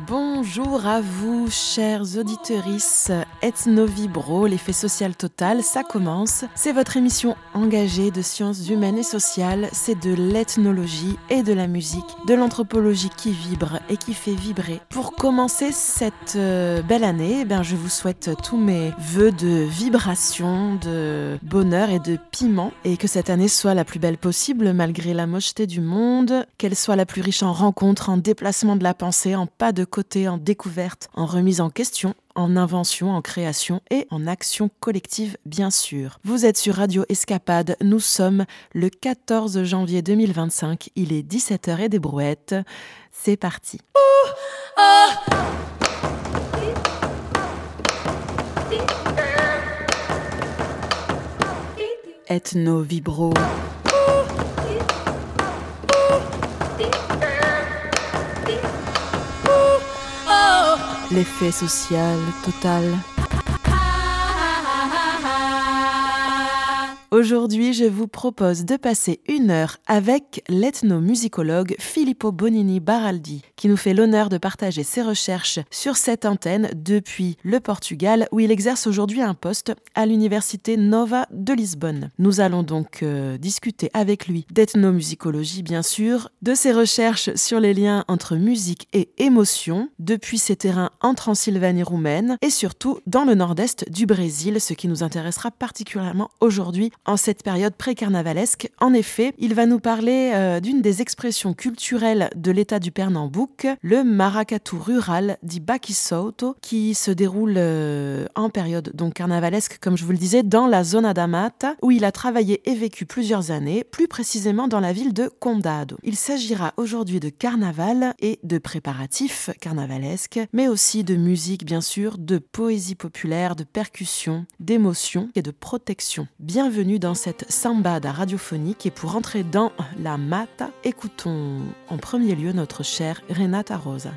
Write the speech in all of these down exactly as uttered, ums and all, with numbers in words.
Bonjour à vous, chers auditrices, Ethno-Vibro, l'effet social total, ça commence. C'est votre émission engagée de sciences humaines et sociales, c'est de l'ethnologie et de la musique, de l'anthropologie qui vibre et qui fait vibrer. Pour commencer cette euh, belle année, eh bien, je vous souhaite tous mes vœux de vibration, de bonheur et de piment, et que cette année soit la plus belle possible malgré la mocheté du monde, qu'elle soit la plus riche en rencontres, en déplacements de la pensée, en pas de côté, en découverte, en remise en question, en invention, en création et en action collective, bien sûr. Vous êtes sur Radio Escapade, nous sommes le quatorze janvier deux mille vingt-cinq, il est dix-sept heures et des brouettes. C'est parti. Ouh, oh. Ethno-Vibro. L'effet social total. Aujourd'hui, je vous propose de passer une heure avec l'ethnomusicologue Filippo Bonini Baraldi, qui nous fait l'honneur de partager ses recherches sur cette antenne depuis le Portugal, où il exerce aujourd'hui un poste à l'Université Nova de Lisbonne. Nous allons donc euh, discuter avec lui d'ethnomusicologie, bien sûr, de ses recherches sur les liens entre musique et émotion, depuis ses terrains en Transylvanie roumaine, et surtout dans le nord-est du Brésil, ce qui nous intéressera particulièrement aujourd'hui, en cette période pré-carnavalesque. En effet, il va nous parler euh, d'une des expressions culturelles de l'état du Pernambouc, le maracatu rural dit Baquisoto, qui se déroule euh, en période donc carnavalesque, comme je vous le disais, dans la Zona da Mata, où il a travaillé et vécu plusieurs années, plus précisément dans la ville de Condado. Il s'agira aujourd'hui de carnaval et de préparatifs carnavalesques, mais aussi de musique, bien sûr, de poésie populaire, de percussion, d'émotion et de protection. Bienvenue dans cette sambada radiophonique, et pour entrer dans la mata, écoutons en premier lieu notre chère Renata Rosa.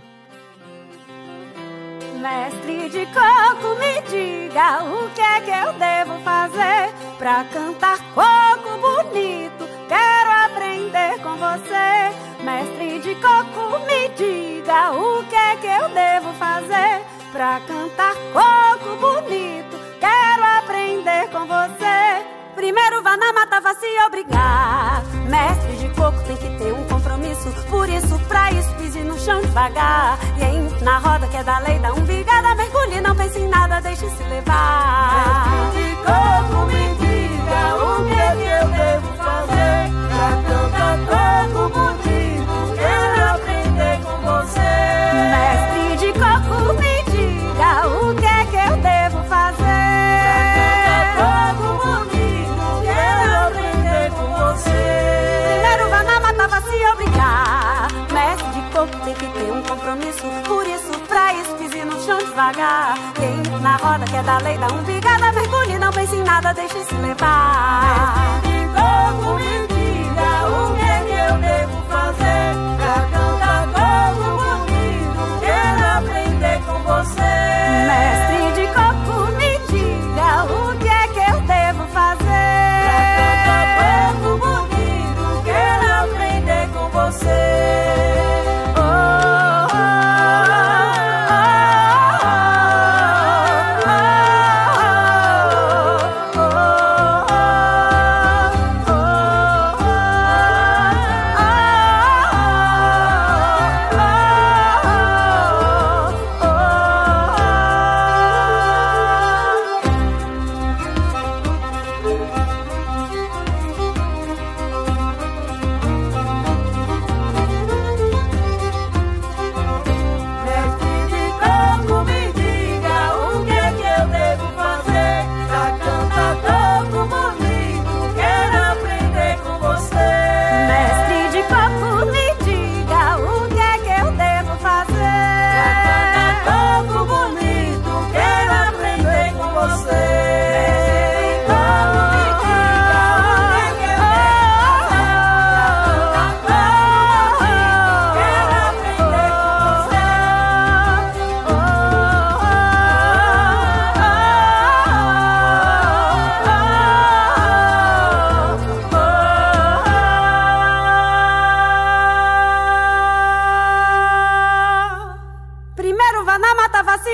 Mestre de coco, me diga o que é que eu devo fazer pra cantar coco bonito. Quero aprender com você. Mestre de coco, me diga o que é que eu devo fazer pra cantar coco bonito. Quero aprender com você. Primeiro vá na mata, vá se obrigar. Mestre de coco tem que ter um compromisso. Por isso, pra isso, pise no chão devagar. E aí, na roda que é da lei, dá um bigada. Mergulhe, não pense em nada, deixe-se levar. Mestre de coco, me diga o que é que eu devo fazer pra cantar coco bonito. Quero aprender com você. Mestre de coco, me diga o que é que eu devo fazer pra cantar coco bonito. Primeiro vá na mata, vá se obrigar. Mestre de coco tem que ter um compromisso. Por isso, pra isso, pise no chão devagar. Quem na roda que é da lei, dá um bigada. Mergulhe, não pense em nada, deixe-se levar. Mestre de coco, me diga o que é que eu devo fazer pra cantar coco bonito. Quero aprender com você. Mestre de coco, me diga o que é que eu devo fazer bonito, quero aprender com você. Oh, oh, oh, oh, oh, oh, oh, oh, oh. chuva na mata vá se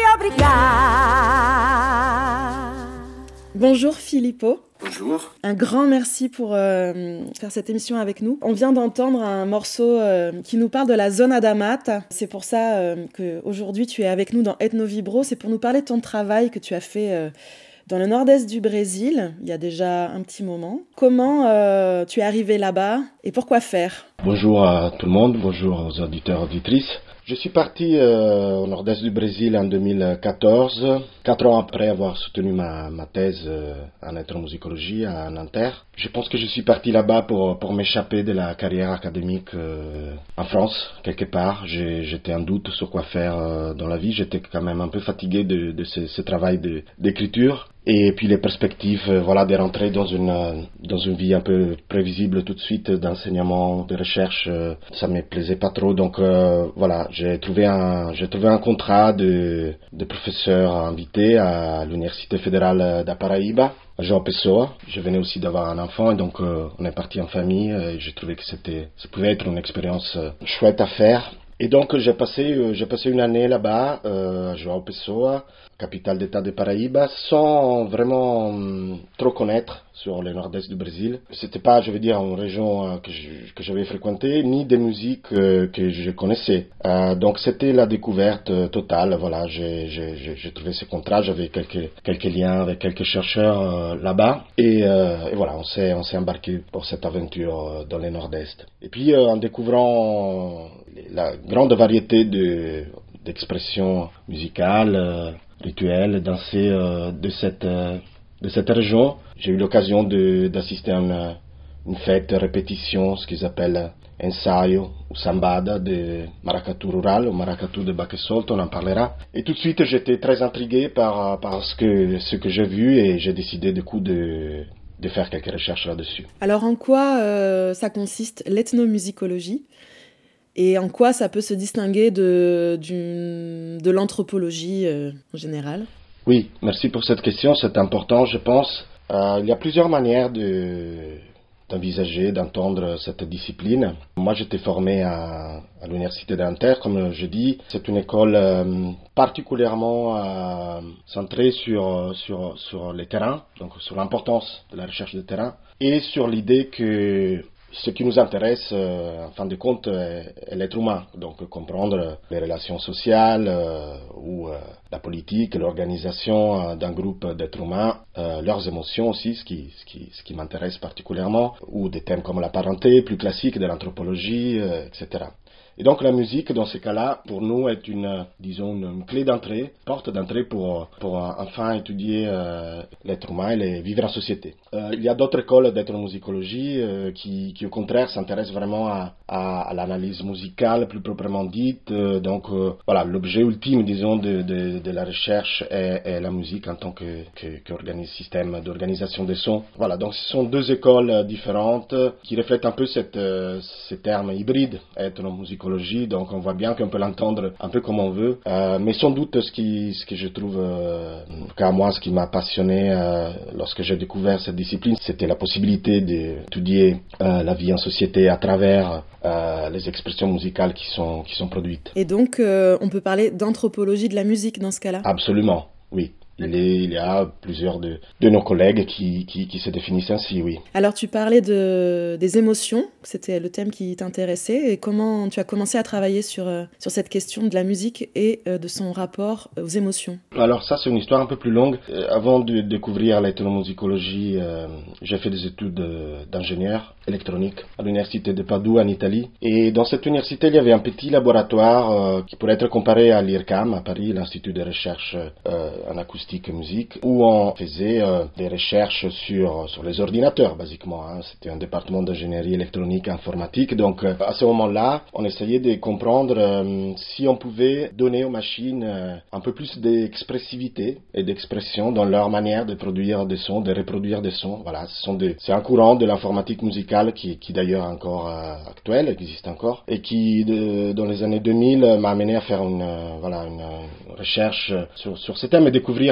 obrigar. Bonjour Filippo. Bonjour. Un grand merci pour euh, faire cette émission avec nous. On vient d'entendre un morceau euh, qui nous parle de la zona da mata. C'est pour ça euh, qu'aujourd'hui tu es avec nous dans Ethno Vibro. C'est pour nous parler de ton travail que tu as fait euh, dans le nord-est du Brésil, il y a déjà un petit moment. Comment euh, tu es arrivé là-bas et pourquoi faire ? Bonjour à tout le monde, bonjour aux auditeurs et auditrices. Je suis parti euh, au nord-est du Brésil en deux mille quatorze, quatre ans après avoir soutenu ma, ma thèse euh, en ethnomusicologie à Nanterre. Je pense que je suis parti là-bas pour, pour m'échapper de la carrière académique euh, en France, quelque part. J'ai, j'étais en doute sur quoi faire euh, dans la vie. J'étais quand même un peu fatigué de, de ce, ce travail de, d'écriture. Et puis les perspectives, euh, voilà, de rentrer dans une euh, dans une vie un peu prévisible tout de suite d'enseignement, de recherche, euh, ça me plaisait pas trop. Donc euh, voilà, j'ai trouvé un j'ai trouvé un contrat de de professeur invité à l'université fédérale da Paraíba, à João Pessoa. Je venais aussi d'avoir un enfant et donc euh, on est parti en famille. Et j'ai trouvé que c'était ça pouvait être une expérience euh, chouette à faire. Et donc j'ai passé euh, j'ai passé une année là-bas euh, à João Pessoa, capitale d'État de Paraíba, sans vraiment hum, trop connaître sur le nord-est du Brésil. C'était pas, je veux dire, une région euh, que, je, que j'avais fréquentée, ni des musiques euh, que je connaissais. Euh, donc c'était la découverte euh, totale. Voilà, j'ai, j'ai, j'ai, j'ai trouvé ce contrat, j'avais quelques quelques liens avec quelques chercheurs euh, là-bas, et, euh, et voilà, on s'est on s'est embarqué pour cette aventure euh, dans le nord-est. Et puis euh, en découvrant la grande variété de d'expressions musicales, euh, rituelles, dansées euh, de cette euh, de cette région. J'ai eu l'occasion de, d'assister à une, une fête répétition, ce qu'ils appellent ensaio ou sambada de maracatu rural, ou maracatu de Baquesolto, on en parlera. Et tout de suite, j'étais très intrigué par, par ce que, ce que j'ai vu et j'ai décidé du coup de, de faire quelques recherches là-dessus. Alors en quoi euh, ça consiste l'ethnomusicologie ? Et en quoi ça peut se distinguer de, du, de l'anthropologie euh, en général ? Oui, merci pour cette question, c'est important, je pense. Euh, il y a plusieurs manières de, d'envisager, d'entendre cette discipline. Moi, j'étais formé à, à l'université d'Anterre, comme je dis. C'est une école euh, particulièrement euh, centrée sur, sur, sur les terrains, donc sur l'importance de la recherche de terrain, et sur l'idée que ce qui nous intéresse, euh, en fin de compte, est, est l'être humain. Donc, comprendre les relations sociales euh, ou euh, la politique, l'organisation euh, d'un groupe d'êtres humains, euh, leurs émotions aussi, ce qui, ce qui, ce qui m'intéresse particulièrement, ou des thèmes comme la parenté, plus classiques de l'anthropologie, euh, et cetera. Et donc la musique, dans ces cas-là, pour nous, est une, disons, une clé d'entrée, porte d'entrée pour, pour enfin étudier euh, l'être humain et les, vivre en société. Euh, il y a d'autres écoles d'ethnomusicologie euh, qui, qui, au contraire, s'intéressent vraiment à, à, à l'analyse musicale, plus proprement dite. Euh, donc, euh, voilà, l'objet ultime, disons, de, de, de la recherche est, est la musique en tant que, que, que système d'organisation des sons. Voilà, donc ce sont deux écoles différentes qui reflètent un peu cette, euh, ce terme hybride, ethnomusicologie. Donc on voit bien qu'on peut l'entendre un peu comme on veut, euh, mais sans doute ce qui, ce que je trouve, euh, en tout cas moi, ce qui m'a passionné euh, lorsque j'ai découvert cette discipline, c'était la possibilité d'étudier euh, la vie en société à travers euh, les expressions musicales qui sont, qui sont produites. Et donc euh, on peut parler d'anthropologie de la musique dans ce cas-là ? Absolument, oui. Il, est, il y a plusieurs de, de nos collègues qui, qui, qui se définissent ainsi, oui. Alors tu parlais de, des émotions, c'était le thème qui t'intéressait, et comment tu as commencé à travailler sur, sur cette question de la musique et de son rapport aux émotions ? Alors ça, c'est une histoire un peu plus longue. Euh, avant de découvrir l'ethnomusicologie, euh, j'ai fait des études d'ingénieur électronique à l'université de Padoue en Italie. Et dans cette université, il y avait un petit laboratoire euh, qui pourrait être comparé à l'I R C A M à Paris, l'Institut de recherche euh, en acoustique et musique, où on faisait euh, des recherches sur, sur les ordinateurs, basiquement. Hein. C'était un département d'ingénierie électronique et informatique. Donc, euh, à ce moment-là, on essayait de comprendre euh, si on pouvait donner aux machines euh, un peu plus d'expressivité et d'expression dans leur manière de produire des sons, de reproduire des sons. Voilà, ce sont des, c'est un courant de l'informatique musicale qui, qui d'ailleurs est encore euh, actuel, existe encore, et qui, de, dans les années deux mille, m'a amené à faire une, euh, voilà, une, une recherche sur, sur ce thème et découvrir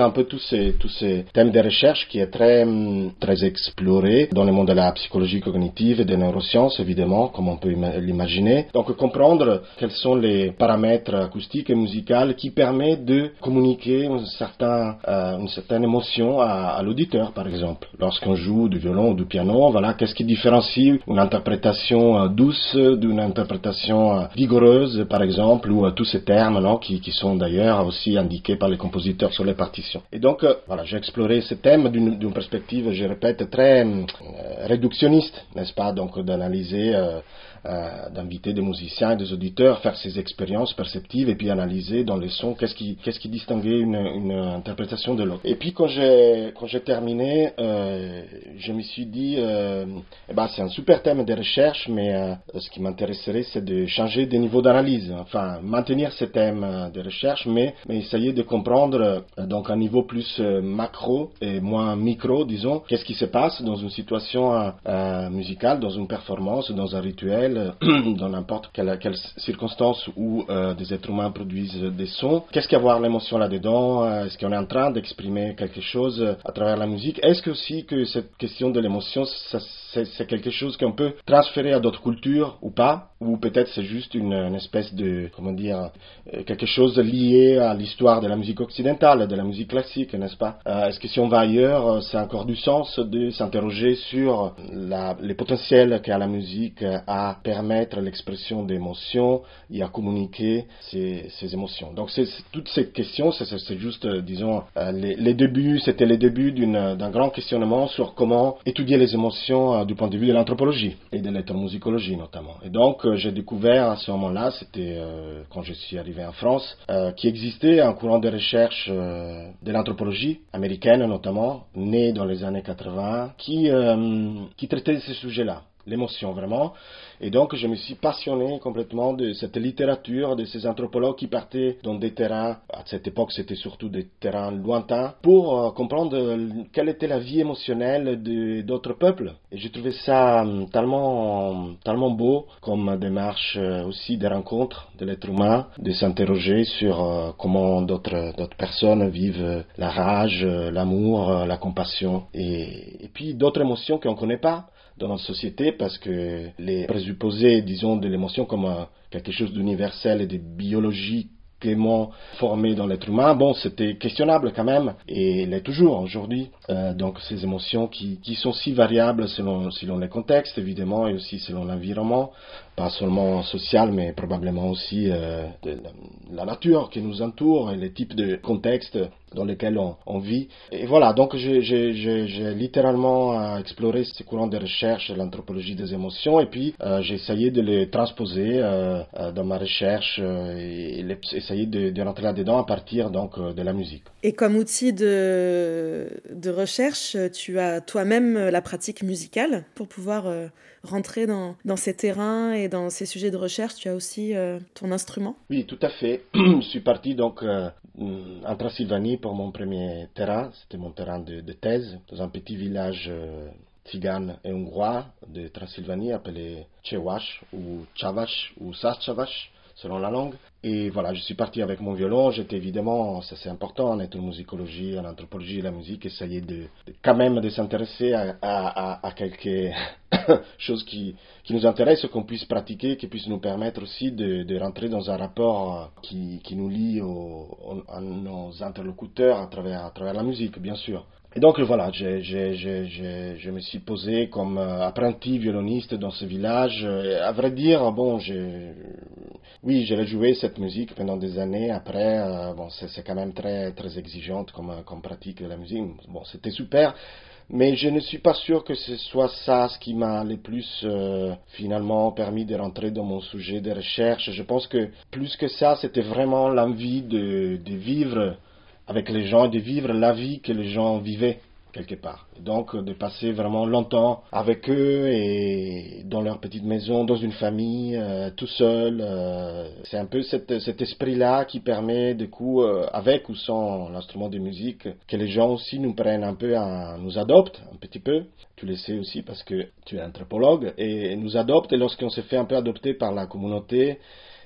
un peu tous ces, tous ces thèmes de recherche qui est très, très exploré dans le monde de la psychologie cognitive et des neurosciences, évidemment, comme on peut l'imaginer. Donc, comprendre quels sont les paramètres acoustiques et musicaux qui permettent de communiquer un certain, euh, une certaine émotion à, à l'auditeur, par exemple. Lorsqu'on joue du violon ou du piano, voilà, qu'est-ce qui différencie une interprétation euh, douce d'une interprétation euh, vigoureuse, par exemple, ou euh, tous ces termes, non, qui, qui sont d'ailleurs aussi indiqués par les compositeurs sur les partitions. Et donc, euh, voilà, j'ai exploré ce thème d'une, d'une perspective, je répète, très euh, réductionniste, n'est-ce pas, donc d'analyser euh, Euh, d'inviter des musiciens et des auditeurs, faire ces expériences perceptives et puis analyser dans les sons qu'est-ce qui, qu'est-ce qui distinguait une, une interprétation de l'autre. Et puis quand j'ai, quand j'ai terminé, euh, je me suis dit, euh, eh ben, c'est un super thème de recherche, mais euh, ce qui m'intéresserait, c'est de changer de niveau d'analyse. Enfin, maintenir ce thème de recherche, mais, mais essayer de comprendre euh, donc un niveau plus euh, macro et moins micro, disons, qu'est-ce qui se passe dans une situation euh, musicale, dans une performance, dans un rituel, dans n'importe quelle, quelle circonstance où euh, des êtres humains produisent des sons. Qu'est-ce qu'il y a à voir l'émotion là-dedans? Est-ce qu'on est en train d'exprimer quelque chose à travers la musique? Est-ce que aussi que cette question de l'émotion, ça, c'est, c'est quelque chose qu'on peut transférer à d'autres cultures ou pas? Ou peut-être c'est juste une, une espèce de, comment dire, quelque chose lié à l'histoire de la musique occidentale, de la musique classique, n'est-ce pas? euh, Est-ce que si on va ailleurs, c'est encore du sens de s'interroger sur la, les potentiels qu'a la musique à permettre l'expression d'émotions et à communiquer ces, ces émotions. Donc c'est, c'est, toutes ces questions, c'est, c'est, c'est juste, euh, disons, euh, les, les débuts, c'était les débuts d'une, d'un grand questionnement sur comment étudier les émotions euh, du point de vue de l'anthropologie et de l'ethnomusicologie notamment. Et donc euh, j'ai découvert à ce moment-là, c'était euh, quand je suis arrivé en France, euh, qu'il existait un courant de recherche euh, de l'anthropologie américaine notamment, né dans les années quatre-vingts, qui, euh, qui traitait de ces sujets-là. L'émotion vraiment, et donc je me suis passionné complètement de cette littérature, de ces anthropologues qui partaient dans des terrains, à cette époque c'était surtout des terrains lointains, pour euh, comprendre quelle était la vie émotionnelle de, d'autres peuples. Et j'ai trouvé ça euh, tellement, tellement beau comme démarche euh, aussi des rencontres de l'être humain, de s'interroger sur euh, comment d'autres, d'autres personnes vivent la rage, l'amour, la compassion, et, et puis d'autres émotions qu'on ne connaît pas dans notre société, parce que les présupposés, disons, de l'émotion comme euh, quelque chose d'universel et de biologiquement formé dans l'être humain, bon, c'était questionnable quand même, et l'est toujours aujourd'hui. Euh, donc ces émotions qui, qui sont si variables selon, selon les contextes, évidemment, et aussi selon l'environnement, pas seulement social, mais probablement aussi euh, de la nature qui nous entoure et les types de contextes dans lesquels on, on vit. Et voilà, donc j'ai, j'ai, j'ai, j'ai littéralement exploré ces courants de recherche, l'anthropologie des émotions, et puis euh, j'ai essayé de les transposer euh, euh, dans ma recherche euh, et, et les, essayer de, de rentrer là-dedans à partir donc de la musique. Et comme outil de, de recherche, tu as toi-même la pratique musicale pour pouvoir euh, rentrer dans, dans ces terrains et dans ces sujets de recherche. Tu as aussi euh, ton instrument? Oui, tout à fait. Je suis parti donc euh, en Transylvanie pour mon premier terrain. C'était mon terrain de, de thèse dans un petit village euh, tzigane et hongrois de Transylvanie appelé Csevash ou Csavash ou Sascsavash selon la langue. Et voilà, je suis parti avec mon violon. J'étais évidemment, ça c'est important en ethnomusicologie, en anthropologie et la musique, essayer de, de quand même de s'intéresser à, à, à, à quelque chose qui, qui nous intéresse, qu'on puisse pratiquer, qui puisse nous permettre aussi de, de rentrer dans un rapport qui, qui nous lie au, à nos interlocuteurs à travers, à travers la musique, bien sûr. Et donc voilà, j'ai, j'ai, j'ai, j'ai, je me suis posé comme apprenti violoniste dans ce village. Et à vrai dire, bon, j'ai, oui, j'ai joué cette musique pendant des années. Après, euh, bon, c'est, c'est quand même très, très exigeante comme, comme pratique de la musique. Bon, c'était super, mais je ne suis pas sûr que ce soit ça ce qui m'a le plus euh, finalement permis de rentrer dans mon sujet de recherche. Je pense que plus que ça, c'était vraiment l'envie de, de vivre avec les gens et de vivre la vie que les gens vivaient quelque part. Et donc de passer vraiment longtemps avec eux et dans leur petite maison, dans une famille, euh, tout seul. Euh, c'est un peu cet, cet esprit-là qui permet du coup, euh, avec ou sans l'instrument de musique, que les gens aussi nous prennent un peu, à, nous adoptent un petit peu. Tu le sais aussi parce que tu es anthropologue, et nous adoptent, et lorsqu'on se fait un peu adopter par la communauté,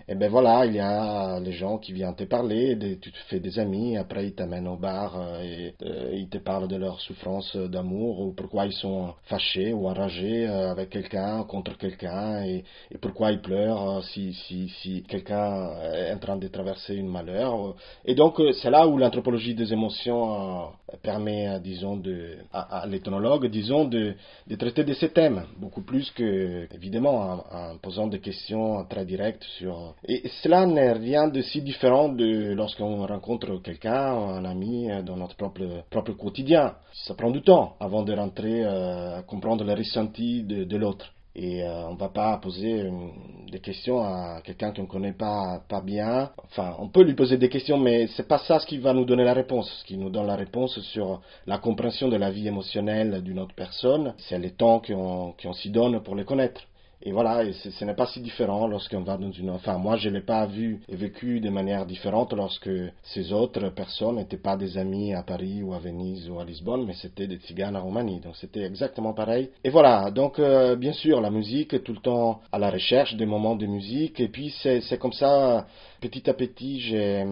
et ben voilà, il y a les gens qui viennent te parler, des, tu te fais des amis, après ils t'amènent au bar euh, et euh, ils te parlent de leur souffrance d'amour ou pourquoi ils sont fâchés ou enragés euh, avec quelqu'un, contre quelqu'un et, et pourquoi ils pleurent euh, si, si, si quelqu'un est en train de traverser une malheur. Et donc euh, c'est là où l'anthropologie des émotions euh, permet, euh, disons, de, à, à l'ethnologue, disons, de, de traiter de ces thèmes, beaucoup plus que, évidemment, en, en posant des questions très directes sur... Et cela n'est rien de si différent de lorsqu'on rencontre quelqu'un, un ami, dans notre propre, propre quotidien. Ça prend du temps avant de rentrer euh, à comprendre les ressentis de, de l'autre. Et euh, on ne va pas poser une, des questions à quelqu'un qu'on ne connaît pas, pas bien. Enfin, on peut lui poser des questions, mais c'est pas ça ce qui va nous donner la réponse. Ce qui nous donne la réponse sur la compréhension de la vie émotionnelle d'une autre personne, c'est le temps qu'on, qu'on s'y donne pour les connaître. Et voilà, et ce n'est pas si différent lorsqu'on va dans une... Enfin, moi, je ne l'ai pas vu et vécu de manière différente lorsque ces autres personnes n'étaient pas des amis à Paris ou à Venise ou à Lisbonne, mais c'était des tziganes à Roumanie. Donc, c'était exactement pareil. Et voilà, donc, euh, bien sûr, la musique, tout le temps à la recherche des moments de musique. Et puis, c'est, c'est comme ça, petit à petit, j'ai,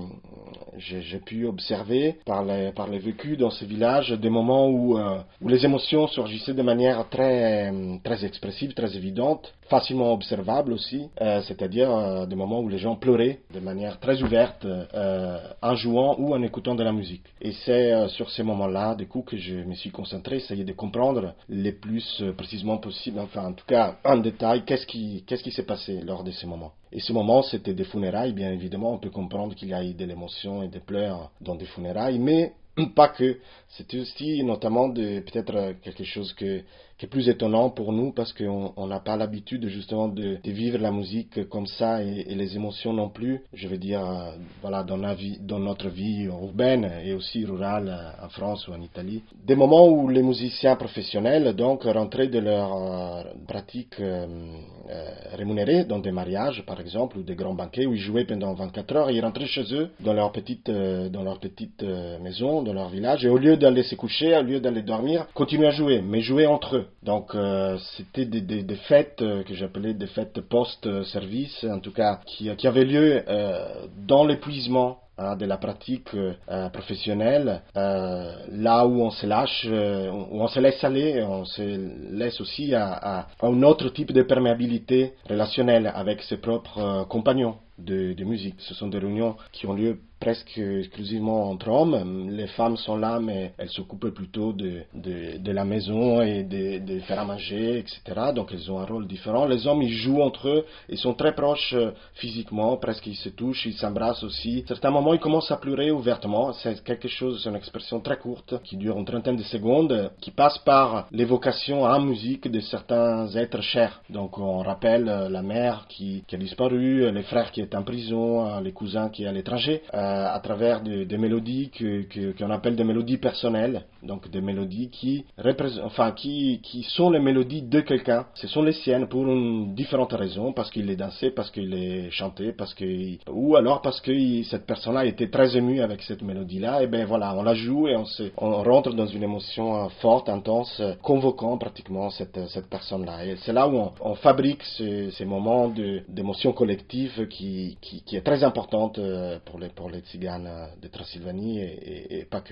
j'ai, j'ai pu observer par les, par les vécus dans ce village des moments où, euh, où les émotions surgissaient de manière très, très expressive, très évidente, facilement observable aussi, euh, c'est-à-dire euh, des moments où les gens pleuraient de manière très ouverte euh, en jouant ou en écoutant de la musique. Et c'est euh, sur ces moments-là, du coup, que je me suis concentré, essayer de comprendre le plus euh, précisément possible, enfin en tout cas en détail, qu'est-ce qui, qu'est-ce qui s'est passé lors de ces moments. Et ces moments, c'était des funérailles, bien évidemment, on peut comprendre qu'il y a eu de l'émotion et des pleurs dans des funérailles, mais pas que. C'était aussi notamment de, peut-être quelque chose que, qui est plus étonnant pour nous parce qu'on n'a pas l'habitude justement de, de vivre la musique comme ça et, et les émotions non plus. Je veux dire, euh, voilà, dans, la vie, dans notre vie urbaine et aussi rurale euh, en France ou en Italie. Des moments où les musiciens professionnels donc rentraient de leur euh, pratique euh, euh, rémunérée dans des mariages par exemple ou des grands banquets où ils jouaient pendant vingt-quatre heures et ils rentraient chez eux dans leur petite, euh, dans leur petite euh, maison, dans leur village et au lieu d'aller se coucher, au lieu d'aller dormir, continuaient à jouer, mais jouer entre eux. Donc euh, c'était des, des, des fêtes euh, que j'appelais des fêtes post-service, en tout cas qui, qui avaient lieu euh, dans l'épuisement hein, de la pratique euh, professionnelle, euh, là où on se lâche, euh, où on se laisse aller, on se laisse aussi à, à, à un autre type de perméabilité relationnelle avec ses propres euh, compagnons de, de musique. Ce sont des réunions qui ont lieu presque exclusivement entre hommes. Les femmes sont là, mais elles s'occupent plutôt de, de, de la maison et de, de faire à manger, et cetera. Donc elles ont un rôle différent. Les hommes, ils jouent entre eux, ils sont très proches euh, physiquement, presque ils se touchent, ils s'embrassent aussi. À certains moments, ils commencent à pleurer ouvertement. C'est quelque chose, c'est une expression très courte, qui dure une trentaine de secondes, qui passe par l'évocation en musique de certains êtres chers. Donc on rappelle euh, la mère qui, qui a disparu, les frères qui est en prison, euh, les cousins qui est à l'étranger, euh, à travers des, des mélodies que, que, qu'on appelle des mélodies personnelles, donc des mélodies qui, représent, enfin, qui, qui sont les mélodies de quelqu'un. Ce sont les siennes pour une différente raison, parce qu'il les dansait, parce qu'il les chantait, parce que, ou alors parce que il, cette personne-là était très émue avec cette mélodie-là, et ben voilà, on la joue et on, se, on rentre dans une émotion forte, intense, convoquant pratiquement cette, cette personne-là. Et c'est là où on, on fabrique ce, ces moments de, d'émotion collective qui, qui, qui est très importante pour les, pour les tziganes de Transylvanie et, et, et pas que.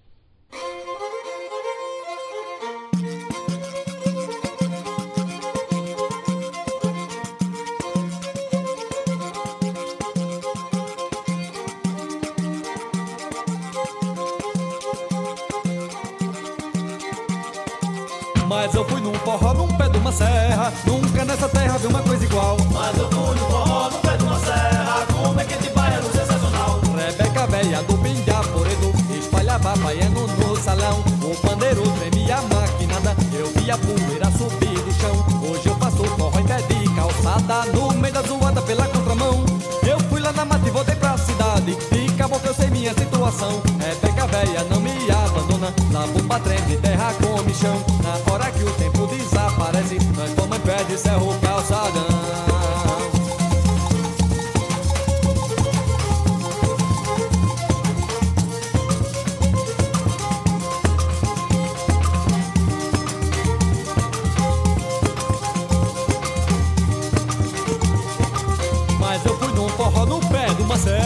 Mas eu fui num forró num pé de uma serra, nunca nessa terra vi uma coisa igual. Mas eu fui num forró num pé de uma serra, como é que de baiano sensacional. Rebeca véia do Pindaporedo espalhava baiano no salão. O pandeiro tremia a maquinada, eu via a poeira subir do chão. Hoje eu faço forró em pé de calçada, no meio da zoada pela contramão. Eu fui lá na mata e voltei pra cidade, de caboclo eu sei minha situação. Rebeca véia não me abandona, na bomba treme terra come chão. Na hora que o tempo desaparece, nós vamos em pé de cerro calçadão. Mas eu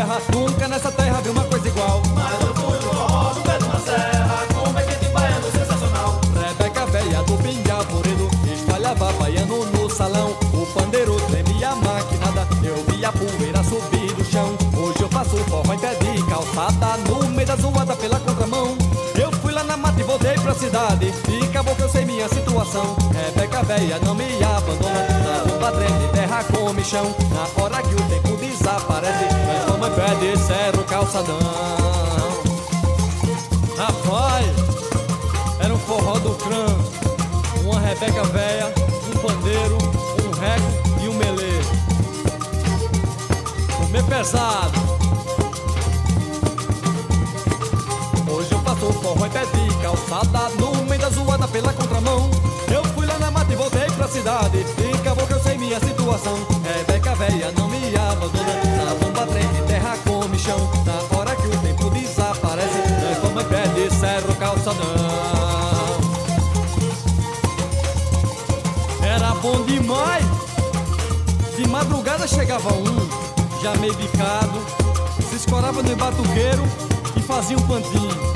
serra, nunca nessa terra vi uma coisa igual. Mas eu fui no forró no pé de uma serra, com um bequete baiano sensacional. Rebeca véia do Pinhapuredo espalhava baiano no salão. O pandeiro tremia a maquinada, eu via a poeira subir do chão. Hoje eu faço forró em pé de calçada, no meio da zoada pela contramão. Eu fui lá na mata e voltei pra cidade, e acabou que eu sei minha situação. Rebeca véia não me abandona, na rumba treme terra come chão. Na hora que o tempo desaparece, nós vamos em pé de serra o calçadão. Rapaz, era um forró do crã, uma Rebeca véia, um pandeiro, um reco e um melê. Comer pesado. Hoje eu faço forró em pé de calçada, no meio da zoada pela contramão. Eu fui lá na mata e voltei pra cidade, e acabou que eu sei minha situação. Rebeca véia não me abandona, na bomba trem de terra come chão. Na hora que o tempo desaparece, nós vamos em pé de serra o calçadão. Era bom demais. De madrugada chegava um, já meio bicado, se escorava no batuqueiro e fazia um pantinho.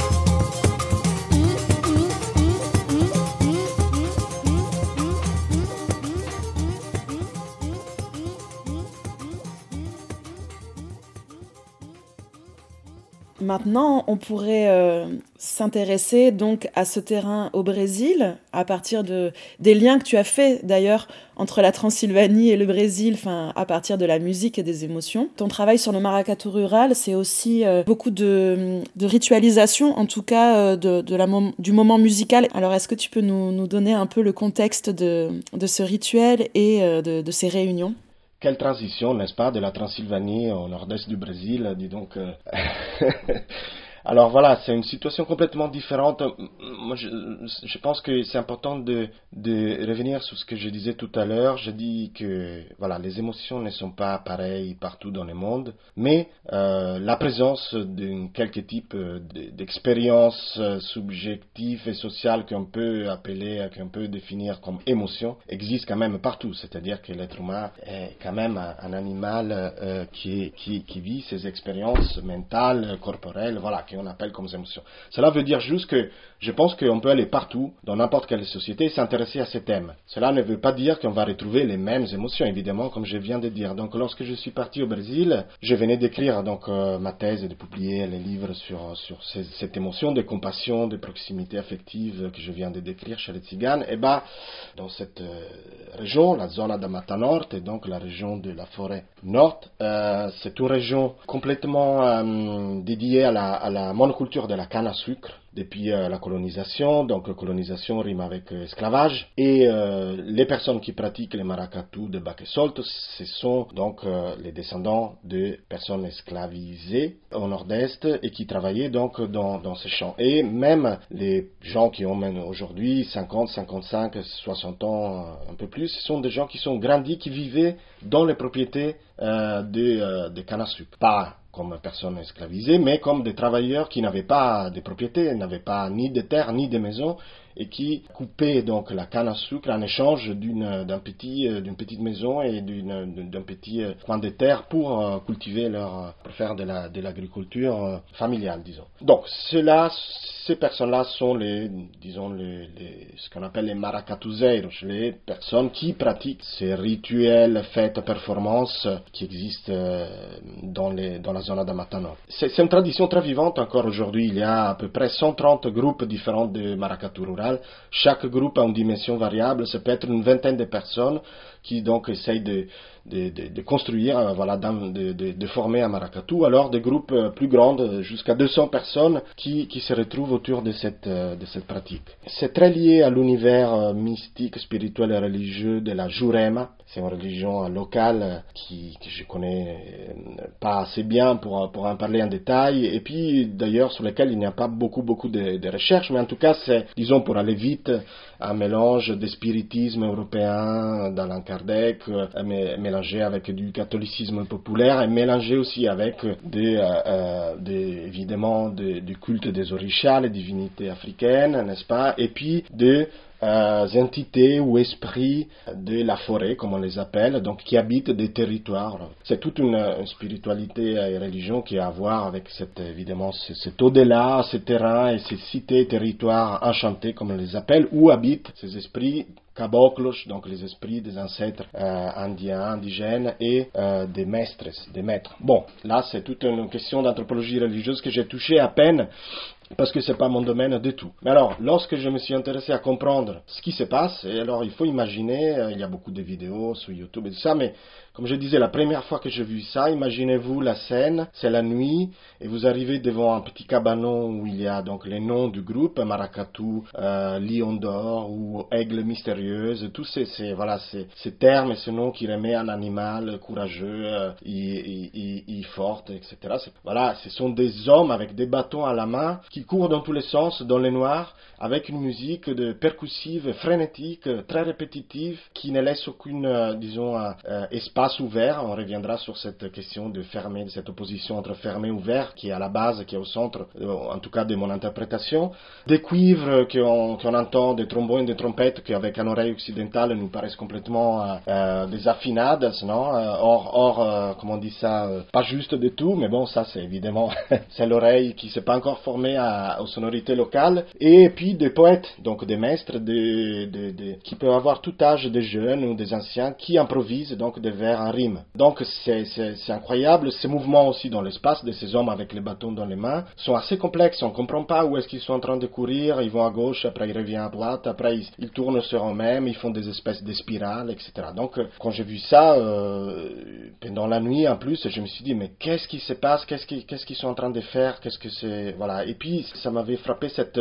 Maintenant, on pourrait euh, s'intéresser donc à ce terrain au Brésil, à partir de, des liens que tu as fait d'ailleurs entre la Transylvanie et le Brésil, enfin, à partir de la musique et des émotions. Ton travail sur le maracatu rural, c'est aussi euh, beaucoup de, de ritualisation, en tout cas euh, de, de la mom- du moment musical. Alors, est-ce que tu peux nous, nous donner un peu le contexte de, de ce rituel et euh, de, de ces réunions ? Quelle transition, n'est-ce pas, de la Transylvanie au nord-est du Brésil, dis donc. Euh... Alors voilà, c'est une situation complètement différente. Moi, je, je pense que c'est important de, de revenir sur ce que je disais tout à l'heure. Je dis que voilà, les émotions ne sont pas pareilles partout dans le monde, mais euh, la présence d'un quelque type d'expérience subjective et sociale qu'on peut appeler, qu'on peut définir comme émotion, existe quand même partout. C'est-à-dire que l'être humain est quand même un animal euh, qui, qui, qui vit ses expériences mentales, corporelles, voilà, qu'on appelle comme émotions. Cela veut dire juste que je pense qu'on peut aller partout, dans n'importe quelle société, et s'intéresser à ces thèmes. Cela ne veut pas dire qu'on va retrouver les mêmes émotions, évidemment, comme je viens de dire. Donc, lorsque je suis parti au Brésil, je venais d'écrire donc euh, ma thèse et de publier les livres sur, sur ces, cette émotion de compassion, de proximité affective que je viens de décrire chez les Tziganes. Et bah, dans cette euh, région, la zone de Mata Norte, et donc la région de la forêt nord, euh, c'est une région complètement euh, dédiée à la, à la monoculture de la canne à sucre depuis euh, la colonisation. Donc colonisation rime avec euh, esclavage, et euh, les personnes qui pratiquent les maracatu de Bac et Solt, ce sont donc euh, les descendants de personnes esclavisées au nord-est et qui travaillaient donc dans, dans ces champs. Et même les gens qui ont même aujourd'hui cinquante, cinquante-cinq, soixante ans, un peu plus, ce sont des gens qui sont grandis, qui vivaient dans les propriétés euh, de, euh, de canne à sucre. Pas comme personnes esclavisées, mais comme des travailleurs qui n'avaient pas de propriété, n'avaient pas ni de terre ni de maison, et qui coupaient donc la canne à sucre en échange d'une, d'un petit, d'une petite maison et d'une, d'un petit coin de terre pour cultiver leur, pour faire de la, de l'agriculture familiale, disons. Donc, cela, ces personnes-là sont les, disons, les, les, ce qu'on appelle les maracatuzeiros, les personnes qui pratiquent ces rituels, fêtes, performances qui existent dans les, dans la zone de Mata Norte. C'est, c'est une tradition très vivante encore aujourd'hui. Il y a à peu près cent trente groupes différents de maracatu rural. Chaque groupe a une dimension variable, ça peut être une vingtaine de personnes qui donc essayent de, de, de, de construire, voilà, de, de, de former un maracatu, alors des groupes plus grands, jusqu'à deux cents personnes qui, qui se retrouvent autour de cette, de cette pratique. C'est très lié à l'univers mystique, spirituel et religieux de la Jurema. C'est une religion locale qui, que je connais pas assez bien pour, pour en parler en détail, et puis d'ailleurs sur lequel il n'y a pas beaucoup beaucoup de, de recherches, mais en tout cas c'est, disons pour aller vite, un mélange de spiritisme européen d'Allan Kardec, euh, mélangé avec du catholicisme populaire, et mélangé aussi avec des, euh, des, évidemment des, du culte des orishas, les divinités africaines, n'est-ce pas, et puis de euh, entités ou esprits de la forêt, comme on les appelle, donc qui habitent des territoires. C'est toute une, une spiritualité et religion qui a à voir avec cette, évidemment cet au-delà, ces terrains et ces cités, territoires enchantés, comme on les appelle, où habitent ces esprits caboclos, donc les esprits des ancêtres euh, indiens, indigènes et euh, des maîtres, des maîtres. Bon, là c'est toute une question d'anthropologie religieuse que j'ai touchée à peine, parce que c'est pas mon domaine du tout. Mais alors, lorsque je me suis intéressé à comprendre ce qui se passe, et alors il faut imaginer, euh, il y a beaucoup de vidéos sur YouTube et tout ça, mais comme je disais, la première fois que j'ai vu ça, imaginez-vous la scène, c'est la nuit, et vous arrivez devant un petit cabanon où il y a donc les noms du groupe, Maracatu, euh, Lion d'or ou Aigle mystérieuse, tous ces, ces, voilà, ces, ces termes et ces noms qui remettent un animal courageux, euh, et, et, et, et fort, et cetera. C'est, voilà, ce sont des hommes avec des bâtons à la main qui courent dans tous les sens, dans les noirs, avec une musique de percussive, frénétique, très répétitive, qui ne laisse aucune, euh, disons, euh, espace ouvert. On reviendra sur cette question de fermé, de cette opposition entre fermé et ouvert, qui est à la base, qui est au centre, euh, en tout cas de mon interprétation. Des cuivres qu'on, qu'on entend, des trombones, des trompettes, qui avec une oreille occidentale nous paraissent complètement euh, euh, désaffinades, non euh, Or, or euh, comment on dit ça, euh, pas juste du tout, mais bon, ça c'est évidemment, c'est l'oreille qui s'est pas encore formée à, aux sonorités locales. Et puis des poètes, donc des maîtres, des, des, des, qui peuvent avoir tout âge, des jeunes ou des anciens, qui improvisent donc des vers en rime. Donc c'est, c'est, c'est incroyable. Ces mouvements aussi dans l'espace de ces hommes avec les bâtons dans les mains sont assez complexes. On ne comprend pas où est-ce qu'ils sont en train de courir. Ils vont à gauche, après ils reviennent à droite, après ils, ils tournent sur eux-mêmes, ils font des espèces de spirales, et cetera. Donc quand j'ai vu ça euh, pendant la nuit en plus, je me suis dit mais qu'est-ce qui se passe, qu'est-ce qu'ils, qu'est-ce qu'ils sont en train de faire, qu'est-ce que c'est, voilà. Et puis ça m'avait frappé cette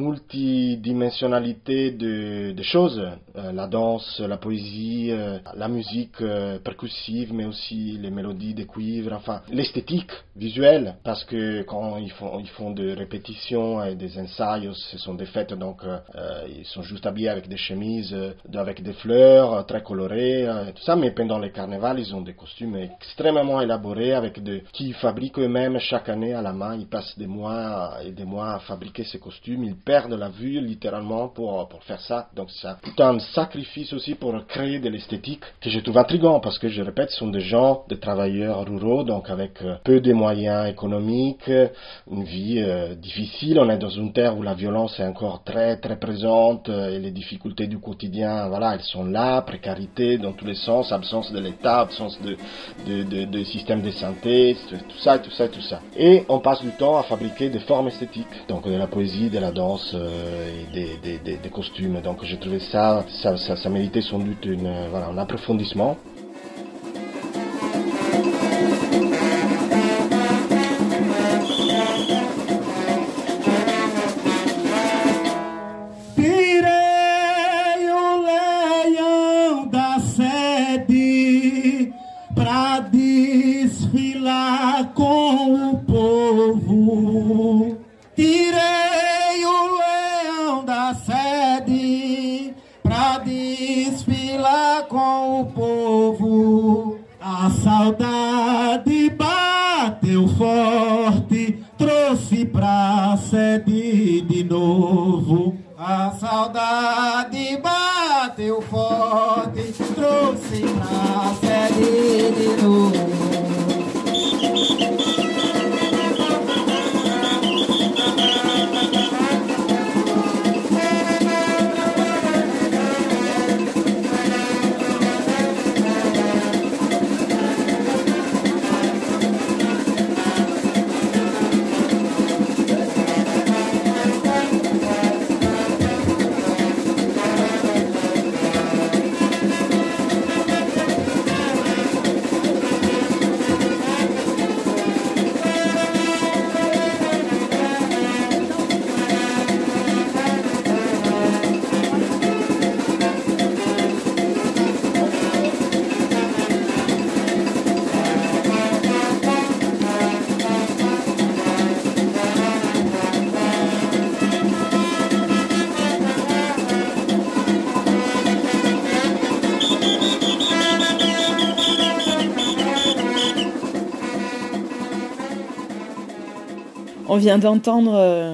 multidimensionnalité de, de choses, euh, la danse, la poésie, euh, la musique euh, percussive, mais aussi les mélodies des cuivres, enfin l'esthétique visuelle, parce que quand ils font, ils font des répétitions et des ensayos, ce sont des fêtes, donc euh, ils sont juste habillés avec des chemises, euh, avec des fleurs euh, très colorées, euh, tout ça, mais pendant les carnavals, ils ont des costumes extrêmement élaborés, avec de, qui fabriquent eux-mêmes chaque année à la main. Ils passent des mois et des mois à fabriquer ces costumes, ils perdent la vue littéralement pour, pour faire ça. Donc c'est tout un sacrifice aussi pour créer de l'esthétique que je trouve intriguant, parce que je répète, ce sont des gens, des travailleurs ruraux, donc avec euh, peu de moyens économiques, une vie euh, difficile. On est dans une terre où la violence est encore très très présente, euh, et les difficultés du quotidien, voilà, elles sont là, précarité dans tous les sens, absence de l'État, absence de, de, de, de système de santé, tout ça, tout ça, tout ça. Et on passe du temps à fabriquer des formes esthétiques, donc de la poésie, de la danse euh, et des, des, des, des costumes. Donc j'ai trouvé ça, ça, ça, ça méritait sans doute une, euh, voilà, un approfondissement. Tirei o leão da sede pra desfilar com o povo. Tirei o leão da sede pra desfilar com o povo. A saudade bateu forte, trouxe pra sede de novo. A saudade bateu forte, trouxe pra sede de novo. On vient d'entendre euh,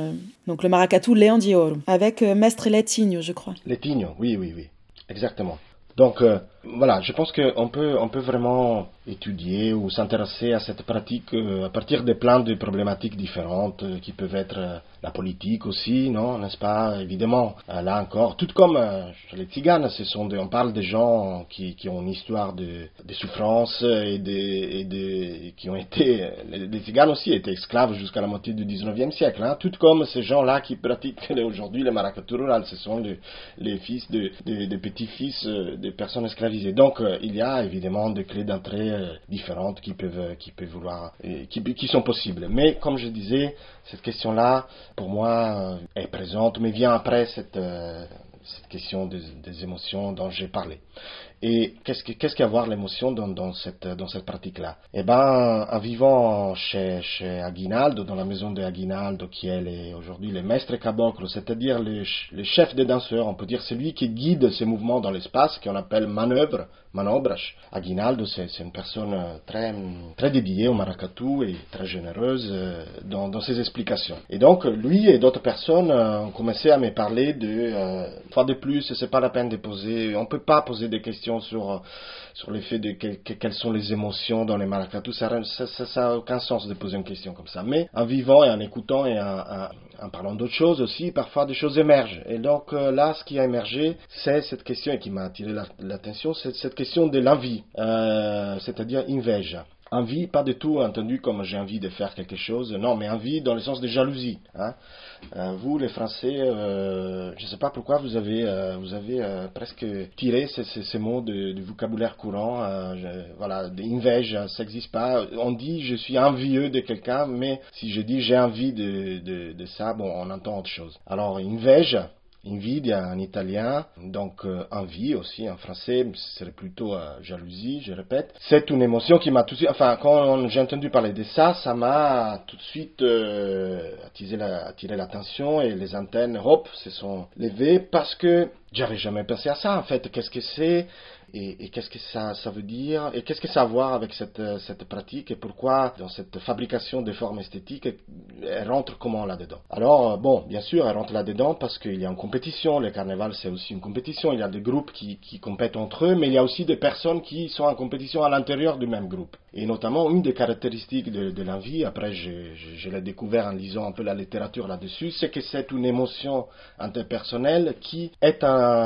Donc le maracatu Leão de Ouro, avec euh, Mestre Letinho, je crois. Letinho, oui, oui, oui, exactement. Donc euh, voilà, je pense qu'on peut, on peut vraiment étudier ou s'intéresser à cette pratique euh, à partir de plein de problématiques différentes euh, qui peuvent être euh, la politique aussi, non, n'est-ce pas? Évidemment, euh, là encore, tout comme euh, les tziganes, ce sont des, on parle des gens qui, qui ont une histoire de, de souffrance et, de, et, de, et qui ont été, les, les tziganes aussi étaient esclaves jusqu'à la moitié du dix-neuvième siècle, hein, tout comme ces gens-là qui pratiquent aujourd'hui le maracatu rural, ce sont les, les fils de, de, de petits-fils euh, des personnes esclavisées. Donc euh, il y a évidemment des clés d'entrée euh, différentes qui peuvent, qui peuvent vouloir, euh, qui, qui sont possibles. Mais comme je disais, cette question-là, pour moi, est présente, mais vient après cette, euh, cette question des, des émotions dont j'ai parlé. Et qu'est-ce, que, qu'est-ce qu'avoir l'émotion dans, dans, cette, dans cette pratique-là? Eh ben, en vivant chez, chez Aguinaldo, dans la maison de Aguinaldo, qui est les, aujourd'hui le maître caboclo, c'est-à-dire le, le chef des danseurs, on peut dire celui qui guide ces mouvements dans l'espace, qu'on appelle manœuvre, manobras. Aguinaldo, c'est, c'est une personne très, très dédiée au maracatu et très généreuse dans, dans ses explications. Et donc, lui et d'autres personnes ont commencé à me parler de, euh, fois de plus, c'est pas la peine de poser, on peut pas poser des questions sur sur le fait de que, que, quelles sont les émotions dans les maracatu, ça n'a aucun sens de poser une question comme ça. Mais en vivant et en écoutant et en, en, en parlant d'autres choses aussi, parfois des choses émergent. Et donc euh, là, ce qui a émergé, c'est cette question et qui m'a attiré la, l'attention, c'est cette question de l'envie, euh, c'est-à-dire inveja. Envie, pas du tout entendu comme j'ai envie de faire quelque chose, non, mais envie dans le sens de jalousie. Hein. Euh, vous, les Français, euh, je ne sais pas pourquoi vous avez, euh, vous avez euh, presque tiré ces, ces, ces mots du vocabulaire courant. Euh, je, voilà, d'invège, ça n'existe pas. On dit je suis envieux de quelqu'un, mais si je dis j'ai envie de, de, de ça, bon, on entend autre chose. Alors, inveja. Invidia en italien, donc euh, envie aussi en français, ce serait plutôt euh, jalousie, je répète. C'est une émotion qui m'a tout de suite, enfin quand j'ai entendu parler de ça, ça m'a tout de suite euh, attisé, la, attiré l'attention et les antennes, hop, se sont levées parce que j'avais jamais pensé à ça en fait. Qu'est-ce que c'est et, et qu'est-ce que ça, ça veut dire et qu'est-ce que ça a à voir avec cette, cette pratique et pourquoi dans cette fabrication des formes esthétiques elle rentre comment là-dedans. Alors bon, bien sûr elle rentre là-dedans parce qu'il y a une compétition, le carnaval c'est aussi une compétition, il y a des groupes qui, qui compètent entre eux, mais il y a aussi des personnes qui sont en compétition à l'intérieur du même groupe. Et notamment une des caractéristiques de, de l'envie, après je, je, je l'ai découvert en lisant un peu la littérature là-dessus, c'est que c'est une émotion interpersonnelle qui est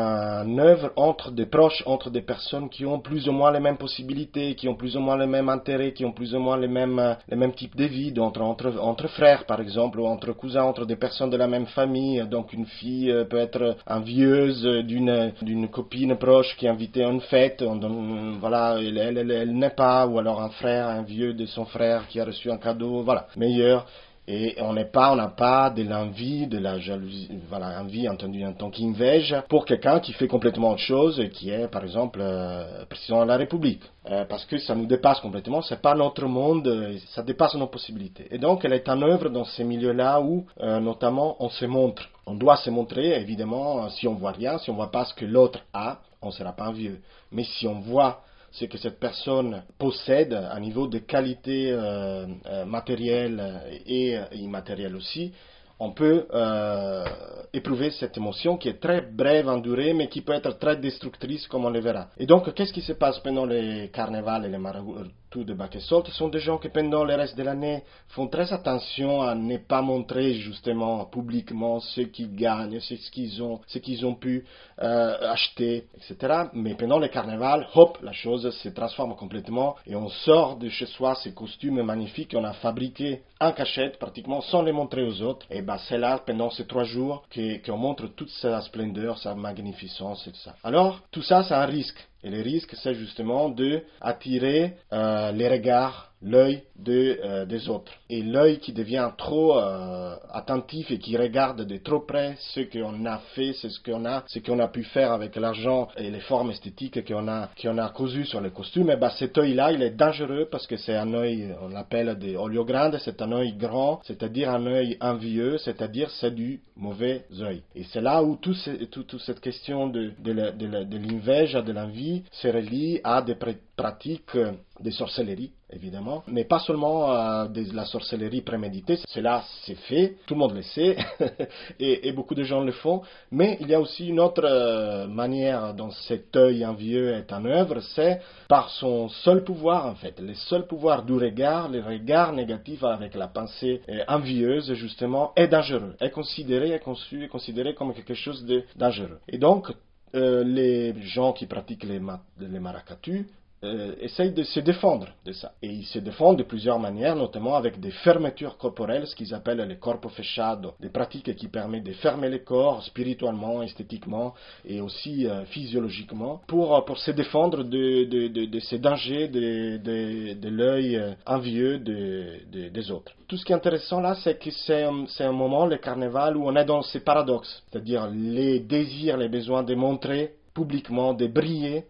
en œuvre entre des proches, entre des personnes qui ont plus ou moins les mêmes possibilités, qui ont plus ou moins les mêmes intérêts, qui ont plus ou moins les mêmes, les mêmes types de vie, entre, entre, entre frères par exemple, ou entre cousins, entre des personnes de la même famille. Donc une fille peut être envieuse d'une, d'une copine proche qui est invitée à une fête, on, voilà, elle, elle, elle, elle n'est pas, ou alors un frère envieux de son frère qui a reçu un cadeau, voilà, meilleur. Et on n'est pas, on n'a pas de l'envie, de la jalousie, voilà, envie entendu en tant qu'invège pour quelqu'un qui fait complètement autre chose et qui est, par exemple, euh, président de la République. Euh, parce que ça nous dépasse complètement, c'est pas notre monde, ça dépasse nos possibilités. Et donc, elle est en œuvre dans ces milieux-là où, euh, notamment, on se montre. On doit se montrer, évidemment, si on voit rien, si on voit pas ce que l'autre a, on sera pas envieux. Mais si on voit ce que cette personne possède à niveau de qualité euh, euh, matérielle et euh, immatérielle aussi, on peut euh, éprouver cette émotion qui est très brève en durée, mais qui peut être très destructrice, comme on le verra. Et donc, qu'est-ce qui se passe pendant les carnavals et les marabouts de Bac et Solt? Ce sont des gens qui, pendant le reste de l'année, font très attention à ne pas montrer, justement, publiquement ce qu'ils gagnent, ce qu'ils ont, ce qu'ils ont pu euh, acheter, et cetera. Mais pendant les carnavals, hop, la chose se transforme complètement et on sort de chez soi ces costumes magnifiques qu'on a fabriqués en cachette, pratiquement, sans les montrer aux autres. Et ben, c'est là, pendant ces trois jours, qu'on montre toute sa splendeur, sa magnificence et tout ça. Alors, tout ça, c'est un risque. Et le risque, c'est justement de attirer euh, les regards, l'œil de, euh, des autres. Et l'œil qui devient trop euh, attentif et qui regarde de trop près ce qu'on a fait, c'est ce qu'on a, ce qu'on a pu faire avec l'argent et les formes esthétiques qu'on a, qu'on a cousues sur les costumes. Et ben cet œil-là, il est dangereux parce que c'est un œil, on l'appelle des olio grande, c'est un œil grand, c'est-à-dire un œil envieux, c'est-à-dire c'est du mauvais œil. Et c'est là où toute tout, tout cette question de, de, de, de, de l'invège, de l'envie, se relie à des pré- pratiquent des sorcelleries, évidemment, mais pas seulement euh, de la sorcellerie préméditée, cela c'est fait, tout le monde le sait, et, et beaucoup de gens le font, mais il y a aussi une autre euh, manière dont cet œil envieux est en œuvre, c'est par son seul pouvoir en fait, le seul pouvoir du regard, le regard négatif avec la pensée euh, envieuse justement, est dangereux, est considéré, est conçu, est considéré comme quelque chose de dangereux. Et donc, euh, les gens qui pratiquent les, ma- les maracatu, Euh, essayent de se défendre de ça. Et ils se défendent de plusieurs manières, notamment avec des fermetures corporelles, ce qu'ils appellent les corpo fechado, des pratiques qui permettent de fermer le corps spirituellement, esthétiquement et aussi euh, physiologiquement pour, pour se défendre de, de, de, de ces dangers de, de, de l'œil envieux de, de, des autres. Tout ce qui est intéressant là, c'est que c'est un, c'est un moment, le carnaval, où on est dans ces paradoxes, c'est-à-dire les désirs, les besoins de montrer publiquement, de briller,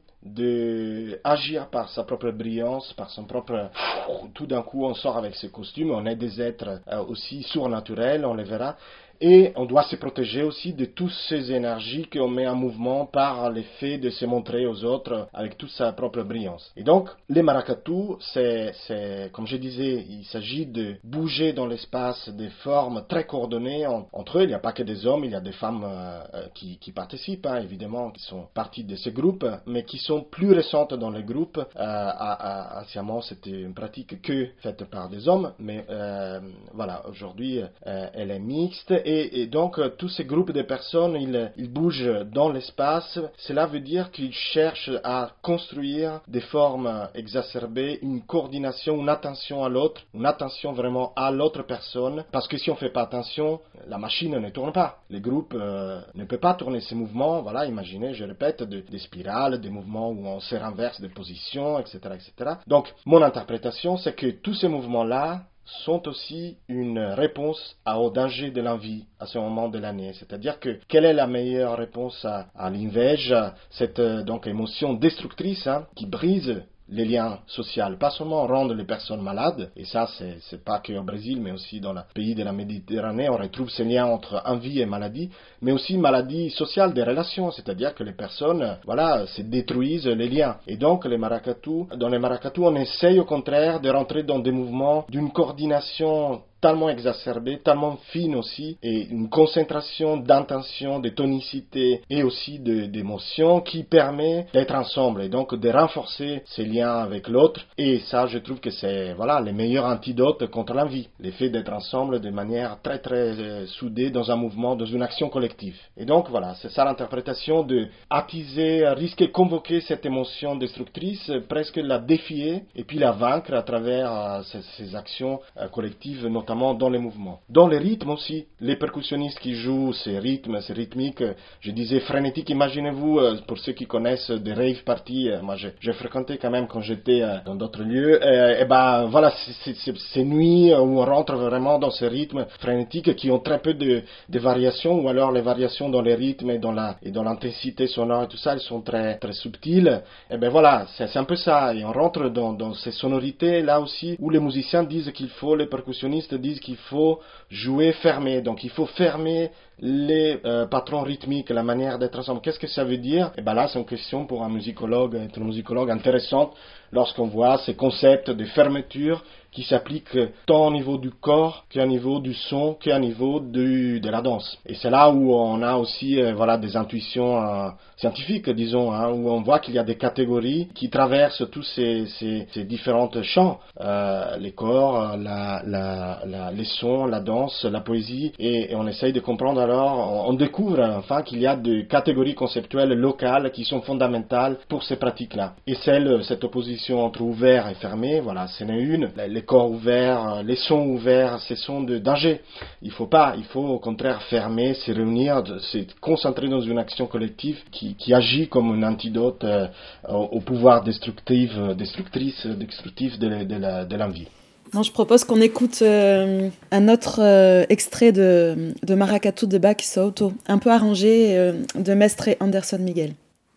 de agir par sa propre brillance, par son propre... Tout d'un coup, on sort avec ses costumes, on est des êtres euh, aussi surnaturels, on les verra, et on doit se protéger aussi de toutes ces énergies qu'on met en mouvement par l'effet de se montrer aux autres avec toute sa propre brillance. Et donc, les maracatu, c'est, c'est comme je disais, il s'agit de bouger dans l'espace des formes très coordonnées en, entre eux. Il n'y a pas que des hommes, il y a des femmes euh, qui, qui participent, hein, évidemment, qui sont partie de ce groupe, mais qui sont plus récentes dans le groupe. Euh, à, à, anciennement, c'était une pratique que faite par des hommes, mais euh, voilà, aujourd'hui, euh, elle est mixte. Et, et donc, euh, tous ces groupes de personnes, ils, ils bougent dans l'espace. Cela veut dire qu'ils cherchent à construire des formes exacerbées, une coordination, une attention à l'autre, une attention vraiment à l'autre personne. Parce que si on ne fait pas attention, la machine ne tourne pas. Le groupe euh, ne peut pas tourner ces mouvements. Voilà, imaginez, je répète, de, des spirales, des mouvements où on se renverse des positions, et cetera, et cetera. Donc, mon interprétation, c'est que tous ces mouvements-là sont aussi une réponse au danger de l'envie à ce moment de l'année. C'est-à-dire que quelle est la meilleure réponse à, à l'invège, cette donc émotion destructrice hein, qui brise les liens sociaux, pas seulement rendre les personnes malades, et ça c'est, c'est pas que au Brésil, mais aussi dans le pays de la Méditerranée, on retrouve ces liens entre envie et maladie, mais aussi maladie sociale des relations, c'est-à-dire que les personnes, voilà, se détruisent les liens. Et donc les maracatu, dans les maracatu, on essaye au contraire de rentrer dans des mouvements d'une coordination tellement exacerbée, tellement fine aussi, et une concentration d'intention, de tonicité et aussi de, d'émotion qui permet d'être ensemble et donc de renforcer ces liens avec l'autre. Et ça, je trouve que c'est voilà le meilleur antidote contre l'envie, l'effet d'être ensemble de manière très très euh, soudée dans un mouvement, dans une action collective. Et donc voilà, c'est ça l'interprétation de attiser, risquer, convoquer cette émotion destructrice, presque la défier et puis la vaincre à travers euh, ces, ces actions euh, collectives, notamment dans les mouvements. Dans les rythmes aussi, les percussionnistes qui jouent ces rythmes, ces rythmiques, je disais frénétiques, imaginez-vous, pour ceux qui connaissent des rave parties, moi j'ai, j'ai fréquenté quand même quand j'étais dans d'autres lieux, et, et ben voilà, c'est, c'est, ces nuits où on rentre vraiment dans ces rythmes frénétiques qui ont très peu de, de variations, ou alors les variations dans les rythmes et dans la, et dans l'intensité sonore et tout ça, elles sont très, très subtiles, et ben voilà, c'est, c'est un peu ça, et on rentre dans, dans ces sonorités là aussi, où les musiciens disent qu'il faut, les percussionnistes disent qu'il faut jouer fermé. Donc il faut fermer les euh, patrons rythmiques, la manière d'être ensemble. Qu'est-ce que ça veut dire? Et ben là, c'est une question pour un musicologue, être un musicologue intéressante lorsqu'on voit ces concepts de fermeture qui s'appliquent tant au niveau du corps qu'au niveau du son, qu'au niveau du, de la danse. Et c'est là où on a aussi euh, voilà, des intuitions euh, scientifiques, disons, hein, où on voit qu'il y a des catégories qui traversent tous ces, ces, ces différents champs, euh, les corps, la, la, la, les sons, la danse, la poésie, et, et on essaye de comprendre alors, on, on découvre enfin qu'il y a des catégories conceptuelles locales qui sont fondamentales pour ces pratiques-là. Et celle, cette opposition entre ouvert et fermé, voilà, c'en est une. Les corps ouverts, les sons ouverts, ce sont de danger. Il faut pas, il faut au contraire fermer, se réunir, se concentrer dans une action collective qui, qui agit comme un antidote euh, au, au pouvoir destructif, destructrice, destructif de, de, la, de l'envie. Non, je propose qu'on écoute euh, un autre euh, extrait de, de Maracatu de Baque Souto, un peu arrangé euh, de Mestre Anderson Miguel.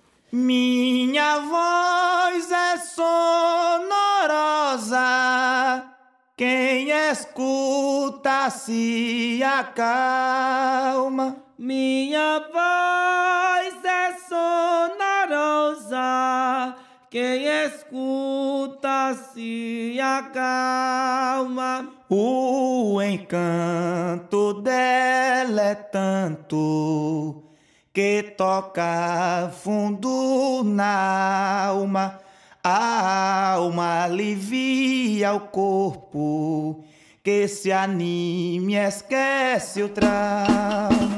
Minha voz é sonorosa, quem escuta se acalma. Minha voz é sonorosa, quem escuta se acalma. O encanto dela é tanto que toca fundo na alma. A alma alivia o corpo, que se anime e esquece o trauma.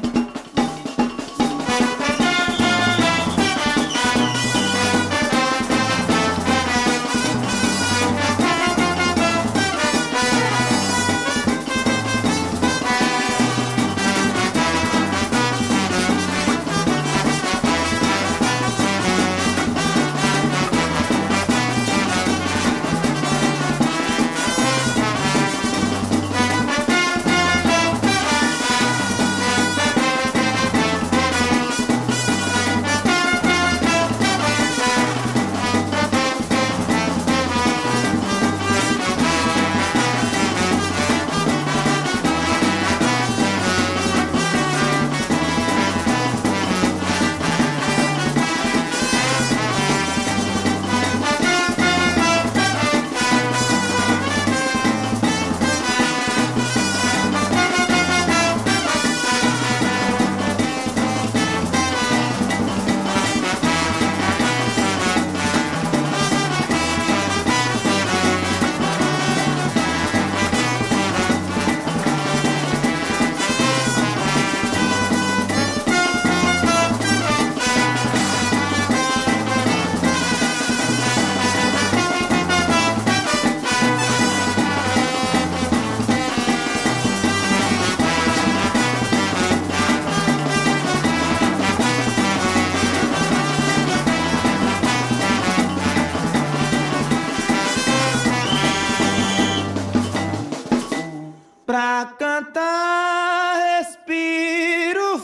Pra cantar respiro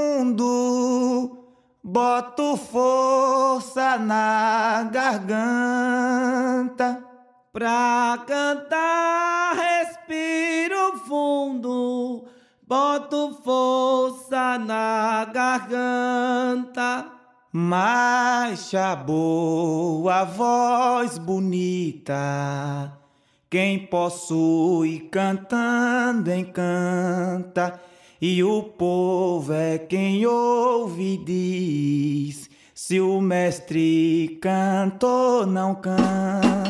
fundo, boto força na garganta. Pra cantar respiro fundo, boto força na garganta. Marcha boa, voz bonita, quem possui cantando encanta, e o povo é quem ouve e diz se o mestre canta ou não canta.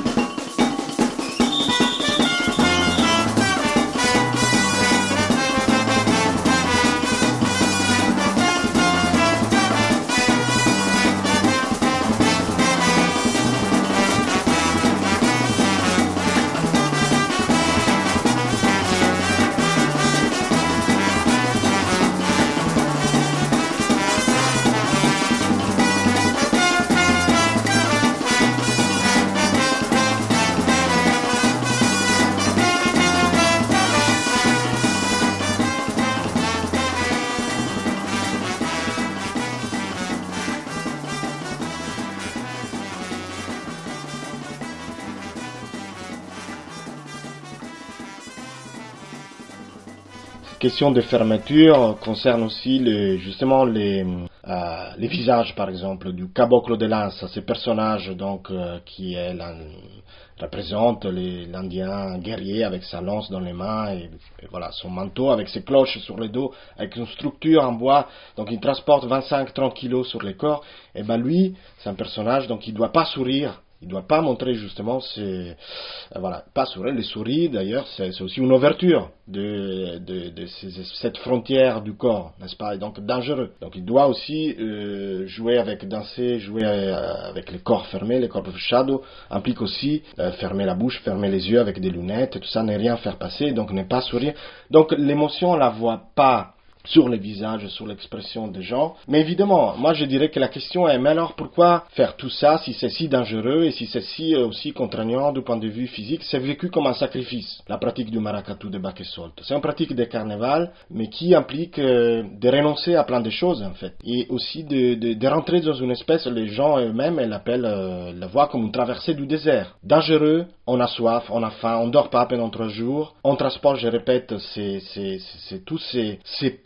Question de fermeture concerne aussi les, justement les, euh, les visages, par exemple, du caboclo de Lança, ce personnage donc euh, qui est la, représente les, l'Indien guerrier avec sa lance dans les mains et, et voilà son manteau avec ses cloches sur le dos, avec une structure en bois, donc il transporte vingt-cinq à trente kilos sur le corps. Et ben lui, c'est un personnage donc il doit pas sourire. Il ne doit pas montrer justement ses, euh, voilà, pas sourire. Les souris d'ailleurs c'est, c'est aussi une ouverture de, de, de ces, cette frontière du corps, n'est-ce pas, et donc dangereux. Donc il doit aussi euh, jouer avec, danser, jouer euh, avec les corps fermés, les corps shadow implique aussi euh, fermer la bouche, fermer les yeux avec des lunettes, et tout ça, ne rien faire passer, donc ne pas sourire. Donc l'émotion on la voit pas sur les visages, sur l'expression des gens. Mais évidemment, moi je dirais que la question est, mais alors pourquoi faire tout ça si c'est si dangereux et si c'est si euh, aussi contraignant du point de vue physique? C'est vécu comme un sacrifice, la pratique du maracatu de Bac et Solto. C'est une pratique de carnaval, mais qui implique euh, de renoncer à plein de choses en fait. Et aussi de, de, de rentrer dans une espèce, les gens eux-mêmes l'appellent, euh, la voient comme une traversée du désert. Dangereux, on a soif, on a faim, on dort pas pendant trois jours, on transporte, je répète, c'est, c'est, c'est, c'est tous ces, ces poids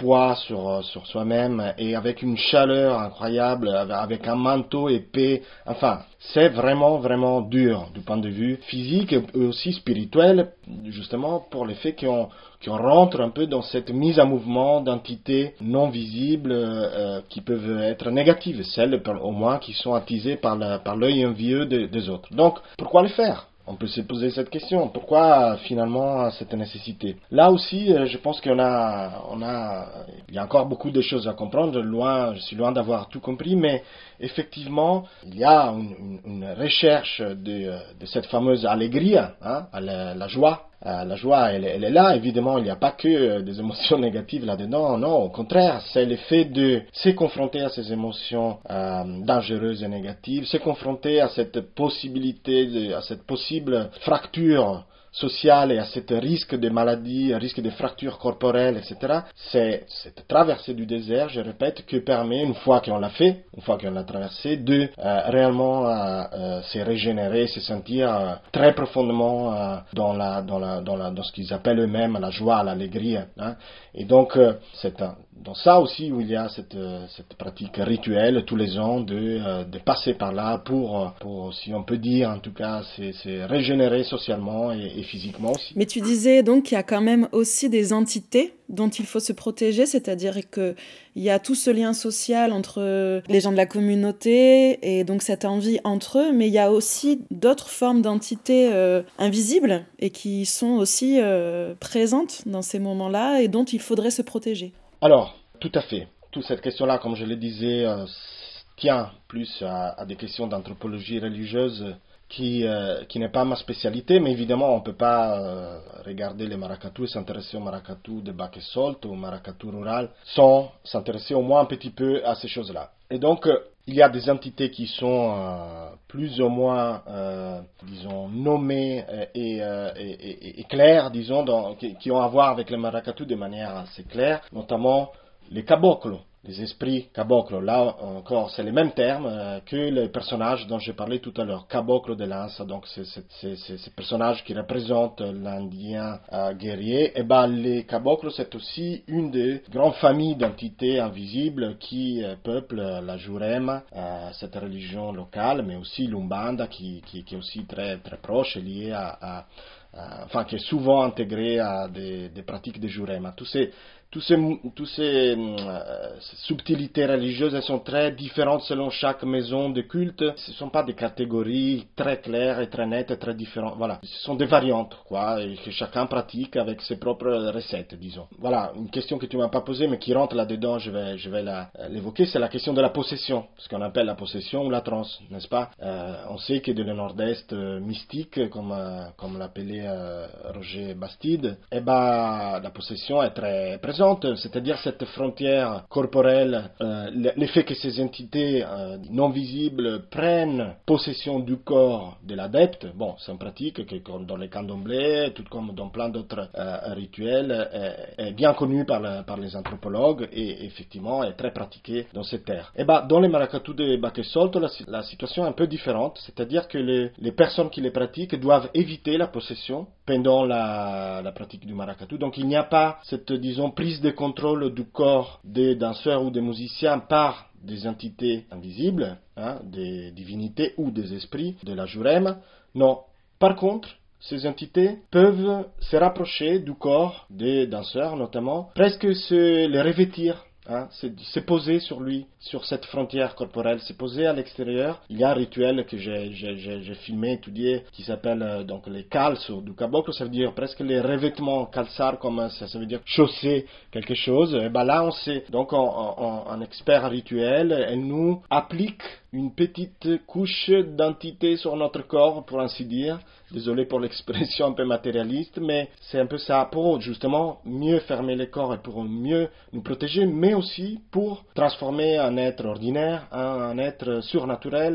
poids sur, sur soi-même et avec une chaleur incroyable, avec un manteau épais. Enfin, c'est vraiment, vraiment dur du point de vue physique et aussi spirituel, justement pour les faits qu'on, qu'on rentre un peu dans cette mise en mouvement d'entités non visibles euh, qui peuvent être négatives, celles au moins qui sont attisées par, la, par l'œil envieux de, des autres. Donc, pourquoi le faire ? On peut se poser cette question. Pourquoi finalement cette nécessité ? Là aussi, je pense qu'on a, on a, il y a encore beaucoup de choses à comprendre. Loin, je suis loin d'avoir tout compris, mais effectivement, il y a une, une recherche de, de cette fameuse allegria, hein, la, la joie. Euh, la joie, elle, elle est là. Évidemment, il n'y a pas que des émotions négatives là-dedans. Non, au contraire, c'est le fait de se confronter à ces émotions euh, dangereuses et négatives, se confronter à cette possibilité, de, à cette possible fracture sociale et à ce risque de maladie, risque de fracture corporelle, et cetera. C'est cette traversée du désert, je répète, que permet, une fois qu'on l'a fait, une fois qu'on l'a traversé, de euh, réellement euh, euh, se régénérer, se sentir euh, très profondément euh, dans, la, dans, la, dans, la, dans ce qu'ils appellent eux-mêmes la joie, l'allégresse. Hein. Et donc, euh, c'est un, dans ça aussi où il y a cette, euh, cette pratique rituelle tous les ans de, euh, de passer par là pour, pour, si on peut dire, en tout cas, se, se régénérer socialement et, et physiquement aussi. Mais tu disais donc qu'il y a quand même aussi des entités dont il faut se protéger, c'est-à-dire qu'il y a tout ce lien social entre les gens de la communauté et donc cette envie entre eux, mais il y a aussi d'autres formes d'entités euh, invisibles et qui sont aussi euh, présentes dans ces moments-là et dont il faudrait se protéger. Alors, tout à fait. Toute cette question-là, comme je le disais, euh, tient plus à, à des questions d'anthropologie religieuse qui, euh, qui n'est pas ma spécialité, mais évidemment, on ne peut pas euh, regarder les maracatu et s'intéresser aux maracatu de bac et solt ou au maracatu rural sans s'intéresser au moins un petit peu à ces choses-là. Et donc, euh, il y a des entités qui sont euh, plus ou moins, euh, disons, nommées et, euh, et, et, et claires, disons, dans, qui, qui ont à voir avec les maracatu de manière assez claire, notamment les caboclos, les esprits caboclos. Là encore, c'est les mêmes termes euh, que les personnages dont j'ai parlé tout à l'heure, caboclo de Lanza, donc c'est, c'est, c'est, c'est ces personnages qui représentent l'Indien euh, guerrier. Et ben les caboclos, c'est aussi une des grandes familles d'entités invisibles qui euh, peuplent la Jurema, euh, cette religion locale, mais aussi l'Umbanda qui, qui, qui est aussi très, très proche et liée à, à, à enfin qui est souvent intégrée à des, des pratiques de Jurema. Tous ces Tous ces, tous ces, euh, ces subtilités religieuses, elles sont très différentes selon chaque maison de culte. Ce ne sont pas des catégories très claires et très nettes et très différentes. Voilà, ce sont des variantes, quoi, et que chacun pratique avec ses propres recettes, disons. Voilà, une question que tu m'as pas posée, mais qui rentre là-dedans, je vais, je vais la, l'évoquer, c'est la question de la possession, ce qu'on appelle la possession ou la transe, n'est-ce pas? euh, On sait que dans le nord-est euh, mystique, comme, euh, comme l'appelait euh, Roger Bastide, eh ben, la possession est très présente. C'est-à-dire cette frontière corporelle, euh, l'effet que ces entités euh, non visibles prennent possession du corps de l'adepte. Bon, c'est une pratique qui, comme dans les candomblés, tout comme dans plein d'autres euh, rituels, est, est bien connue par, la, par les anthropologues et effectivement est très pratiquée dans ces terres. Et ben, dans les maracatu de bac et solt, la, la situation est un peu différente, c'est-à-dire que les, les personnes qui les pratiquent doivent éviter la possession pendant la, la pratique du maracatu. Donc il n'y a pas cette, disons, prise de contrôle du corps des danseurs ou des musiciens par des entités invisibles, hein, des divinités ou des esprits de la Jurema. Non. Par contre, ces entités peuvent se rapprocher du corps des danseurs, notamment, presque se les revêtir. Hein, c'est, c'est posé sur lui, sur cette frontière corporelle, c'est posé à l'extérieur. Il y a un rituel que j'ai, j'ai, j'ai, j'ai filmé, étudié, qui s'appelle euh, donc les calços du caboclo, ça veut dire presque les revêtements, calçar, comme ça, ça veut dire chausser quelque chose. Et ben là, on sait, donc en, en, en expert rituel, elle nous applique une petite couche d'entité sur notre corps, pour ainsi dire. Désolé pour l'expression un peu matérialiste, mais c'est un peu ça, pour justement mieux fermer les corps et pour mieux nous protéger, mais aussi pour transformer un être ordinaire en un être surnaturel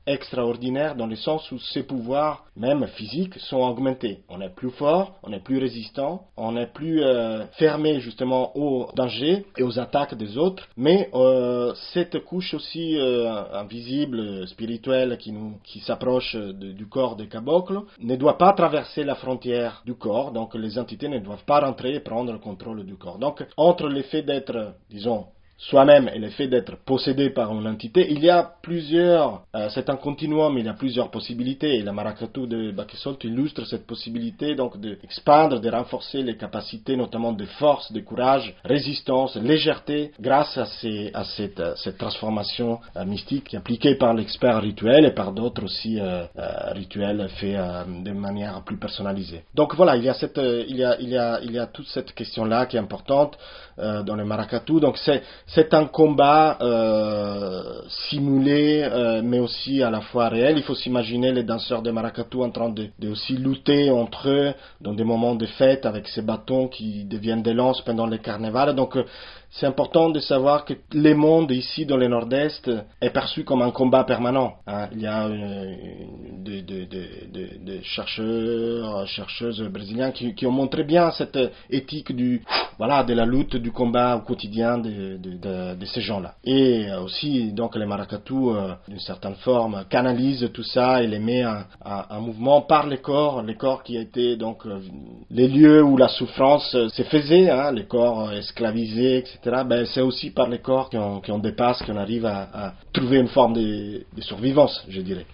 extraordinaire dans le sens où ses pouvoirs, même physiques, sont augmentés. On est plus fort, on est plus résistant, on est plus euh, fermé justement aux dangers et aux attaques des autres, mais euh, cette couche aussi euh, invisible, spirituelle, qui, nous, qui s'approche de, du corps des cabocles, ne doit pas traverser la frontière du corps, donc les entités ne doivent pas rentrer et prendre le contrôle du corps. Donc entre le fait d'être, disons, soi-même et le fait d'être possédé par une entité, il y a plusieurs, euh, c'est un continuum, il y a plusieurs possibilités, et la maracatu de Bakesoldt illustre cette possibilité donc d'expandre, de renforcer les capacités notamment de force, de courage, résistance, légèreté, grâce à, ces, à cette, à cette transformation euh, mystique appliquée par l'expert rituel et par d'autres aussi euh, euh, rituels faits euh, de manière plus personnalisée. Donc voilà, il y a, cette, euh, il y a, il y a, il y a toute cette question-là qui est importante euh, dans le maracatu, donc c'est C'est un combat euh, simulé, euh, mais aussi à la fois réel. Il faut s'imaginer les danseurs de maracatu en train de, de aussi lutter entre eux dans des moments de fête avec ces bâtons qui deviennent des lances pendant les carnavals. Donc euh, c'est important de savoir que le monde ici dans le nord-est est perçu comme un combat permanent. Hein. Il y a euh, des de, de, de, de chercheurs, chercheuses brésiliens qui, qui ont montré bien cette éthique du, voilà, de la lutte, du combat au quotidien de, de, de, de ces gens-là. Et aussi, donc, les maracatu, euh, d'une certaine forme, canalisent tout ça et les met en, en, en mouvement par les corps, les corps qui étaient donc euh, les lieux où la souffrance euh, se faisait, hein, les corps esclavisés, et cetera. Ben, c'est aussi par les corps qu'on, qu'on dépasse, qu'on arrive à, à trouver une forme de, de survivance, je dirais.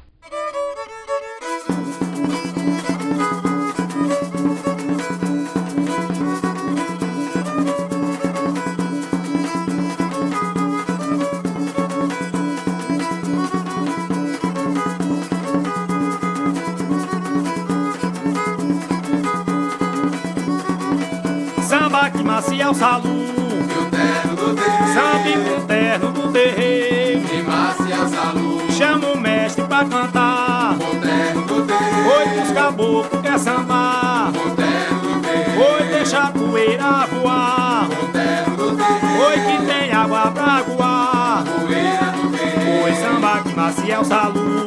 Samba que macia o salão, samba com terno do terreiro, chama o mestre pra cantar, oi pros caboclos quer sambar, oi deixa a poeira voar, oi que tem água pra voar, oi samba que macia o salão,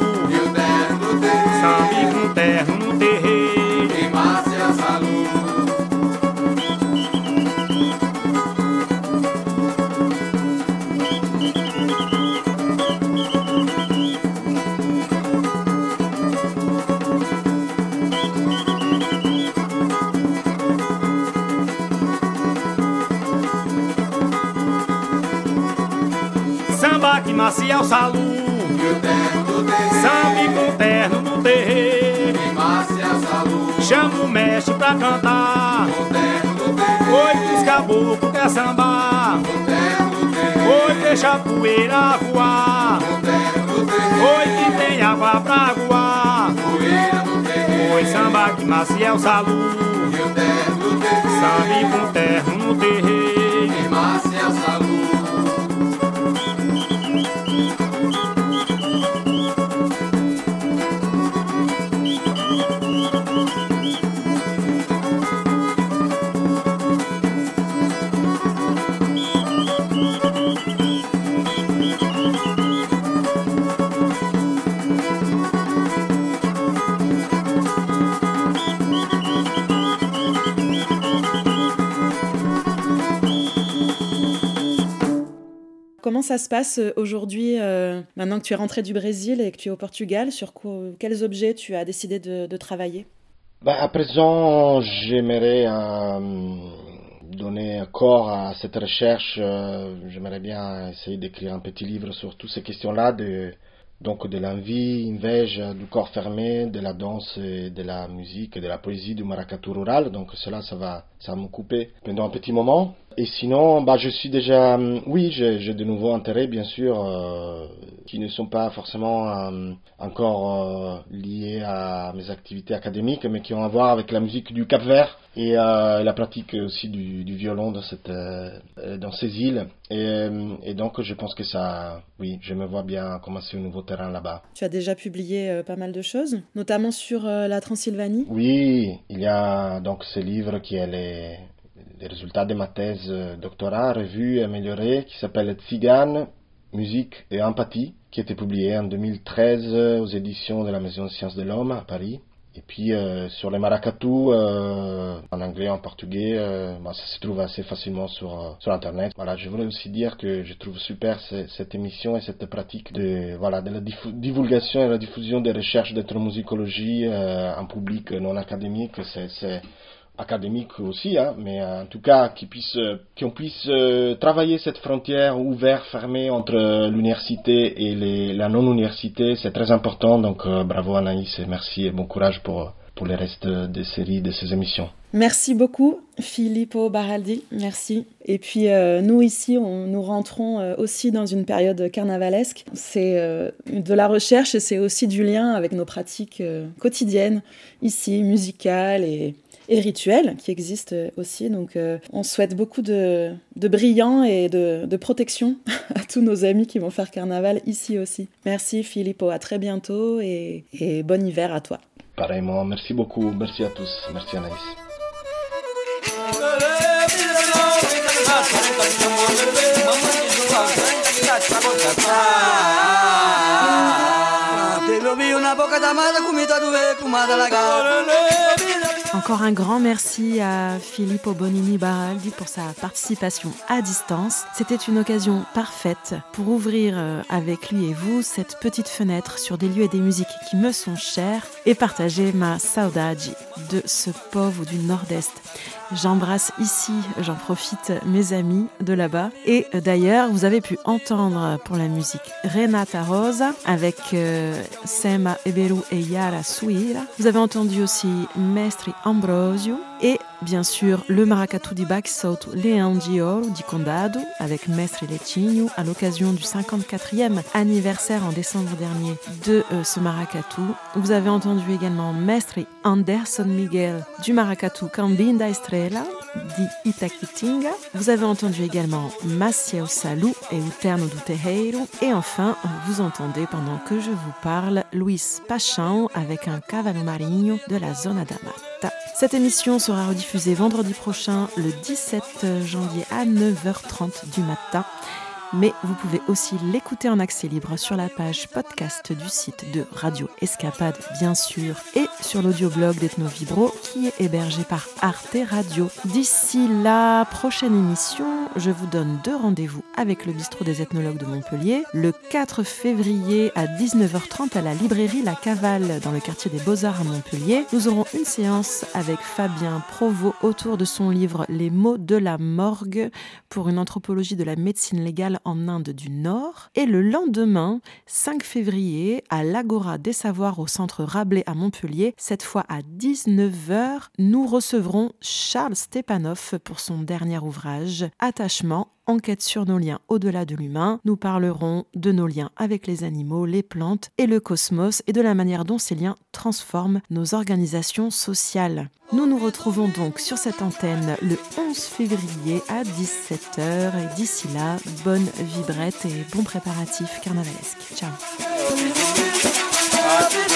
samba com terno no terreiro, samba que macia o salão, samba com terno no terreiro, chama o mestre pra cantar, oi pros caboclos quer sambar, oi deixa a poeira voar, oi que tem água pra voar, oi samba que macia o salão, samba com terno no terreiro. Comment ça se passe aujourd'hui, euh, maintenant que tu es rentré du Brésil et que tu es au Portugal, sur quoi, quels objets tu as décidé de, de travailler? Ben, à présent, j'aimerais euh, donner corps à cette recherche. Euh, j'aimerais bien essayer d'écrire un petit livre sur toutes ces questions-là, de, donc de l'envie, inveige du corps fermé, de la danse, et de la musique, et de la poésie du maracatu rural. Donc cela, ça va, ça va m'occuper pendant un petit moment. Et sinon, bah, je suis déjà, oui, j'ai, j'ai de nouveaux intérêts, bien sûr, euh, qui ne sont pas forcément euh, encore euh, liés à mes activités académiques, mais qui ont à voir avec la musique du Cap-Vert et euh, la pratique aussi du, du violon dans, cette, euh, dans ces îles. Et, et donc, je pense que ça, oui, je me vois bien commencer un nouveau terrain là-bas. Tu as déjà publié euh, pas mal de choses, notamment sur euh, la Transylvanie. Oui, il y a donc ce livre qui est les... les résultats de ma thèse doctorat, revue et améliorée, qui s'appelle Tzigane, Musique et Empathie, qui était publié en deux mille treize aux éditions de la Maison des Sciences de l'Homme à Paris. Et puis euh, sur les maracatu, euh, en anglais, en portugais, euh, bah, ça se trouve assez facilement sur euh, sur internet. Voilà, je voulais aussi dire que je trouve super c- cette émission et cette pratique de voilà de la diffu- divulgation et la diffusion des recherches d'ethnomusicologie euh, en public non académique. C'est, c'est académique aussi, hein, mais euh, en tout cas qui puisse, euh, qu'on puisse euh, travailler cette frontière ouverte, fermée entre euh, l'université et les, la non-université, c'est très important. Donc euh, bravo Anaïs et merci et bon courage pour, pour le reste des séries, de ces émissions. Merci beaucoup Filippo Baraldi, merci. Et puis euh, nous ici, on, nous rentrons euh, aussi dans une période carnavalesque. C'est euh, de la recherche et c'est aussi du lien avec nos pratiques euh, quotidiennes ici, musicales et et rituels qui existent aussi. Donc euh, on souhaite beaucoup de, de brillant et de, de protection à tous nos amis qui vont faire carnaval ici aussi. Merci Filippo, à très bientôt et, et bon hiver à toi. Pareillement, merci beaucoup, merci à tous, merci Anaïs. Encore un grand merci à Filippo Bonini Baraldi pour sa participation à distance. C'était une occasion parfaite pour ouvrir avec lui et vous cette petite fenêtre sur des lieux et des musiques qui me sont chers et partager ma saudade de ce pauvre du Nord-Est. J'embrasse ici, j'en profite, mes amis de là-bas. Et d'ailleurs, vous avez pu entendre pour la musique Renata Rosa avec euh, Sema Eberu et Yara Suira. Vous avez entendu aussi Mestri Ambrosio et bien sûr le maracatu di Baxoto Leão de Ouro di Condado avec Mestri Letinho à l'occasion du cinquante-quatrième anniversaire en décembre dernier de euh, ce maracatu. Vous avez entendu également Mestri Anderson Miguel du maracatu Cambinda Estrela di Itaquitinga. Vous avez entendu également Maciel Salou et Uterno do Terreiro. Et enfin, vous entendez pendant que je vous parle Luis Pachão avec un Cavalo Marinho de la Zona da Mata. Cette émission sera rediffusée vendredi prochain, le dix-sept janvier à neuf heures trente du matin. Mais vous pouvez aussi l'écouter en accès libre sur la page podcast du site de Radio Escapade, bien sûr, et sur l'audioblog d'Ethno Vibro qui est hébergé par Arte Radio. D'ici la prochaine émission, je vous donne deux rendez-vous avec le bistrot des ethnologues de Montpellier. Le quatre février à dix-neuf heures trente à la librairie La Cavale dans le quartier des Beaux-Arts à Montpellier. Nous aurons une séance avec Fabien Provost autour de son livre Les mots de la morgue pour une anthropologie de la médecine légale en Inde du Nord. Et le lendemain, cinq février, à l'Agora des Savoirs au centre Rabelais à Montpellier, cette fois à dix-neuf heures, nous recevrons Charles Stepanov pour son dernier ouvrage, Attachement, enquête sur nos liens au-delà de l'humain. Nous parlerons de nos liens avec les animaux, les plantes et le cosmos et de la manière dont ces liens transforment nos organisations sociales. Nous nous retrouvons donc sur cette antenne le onze février à dix-sept heures et d'ici là, bonne vibrette et bon préparatif carnavalesque. Ciao.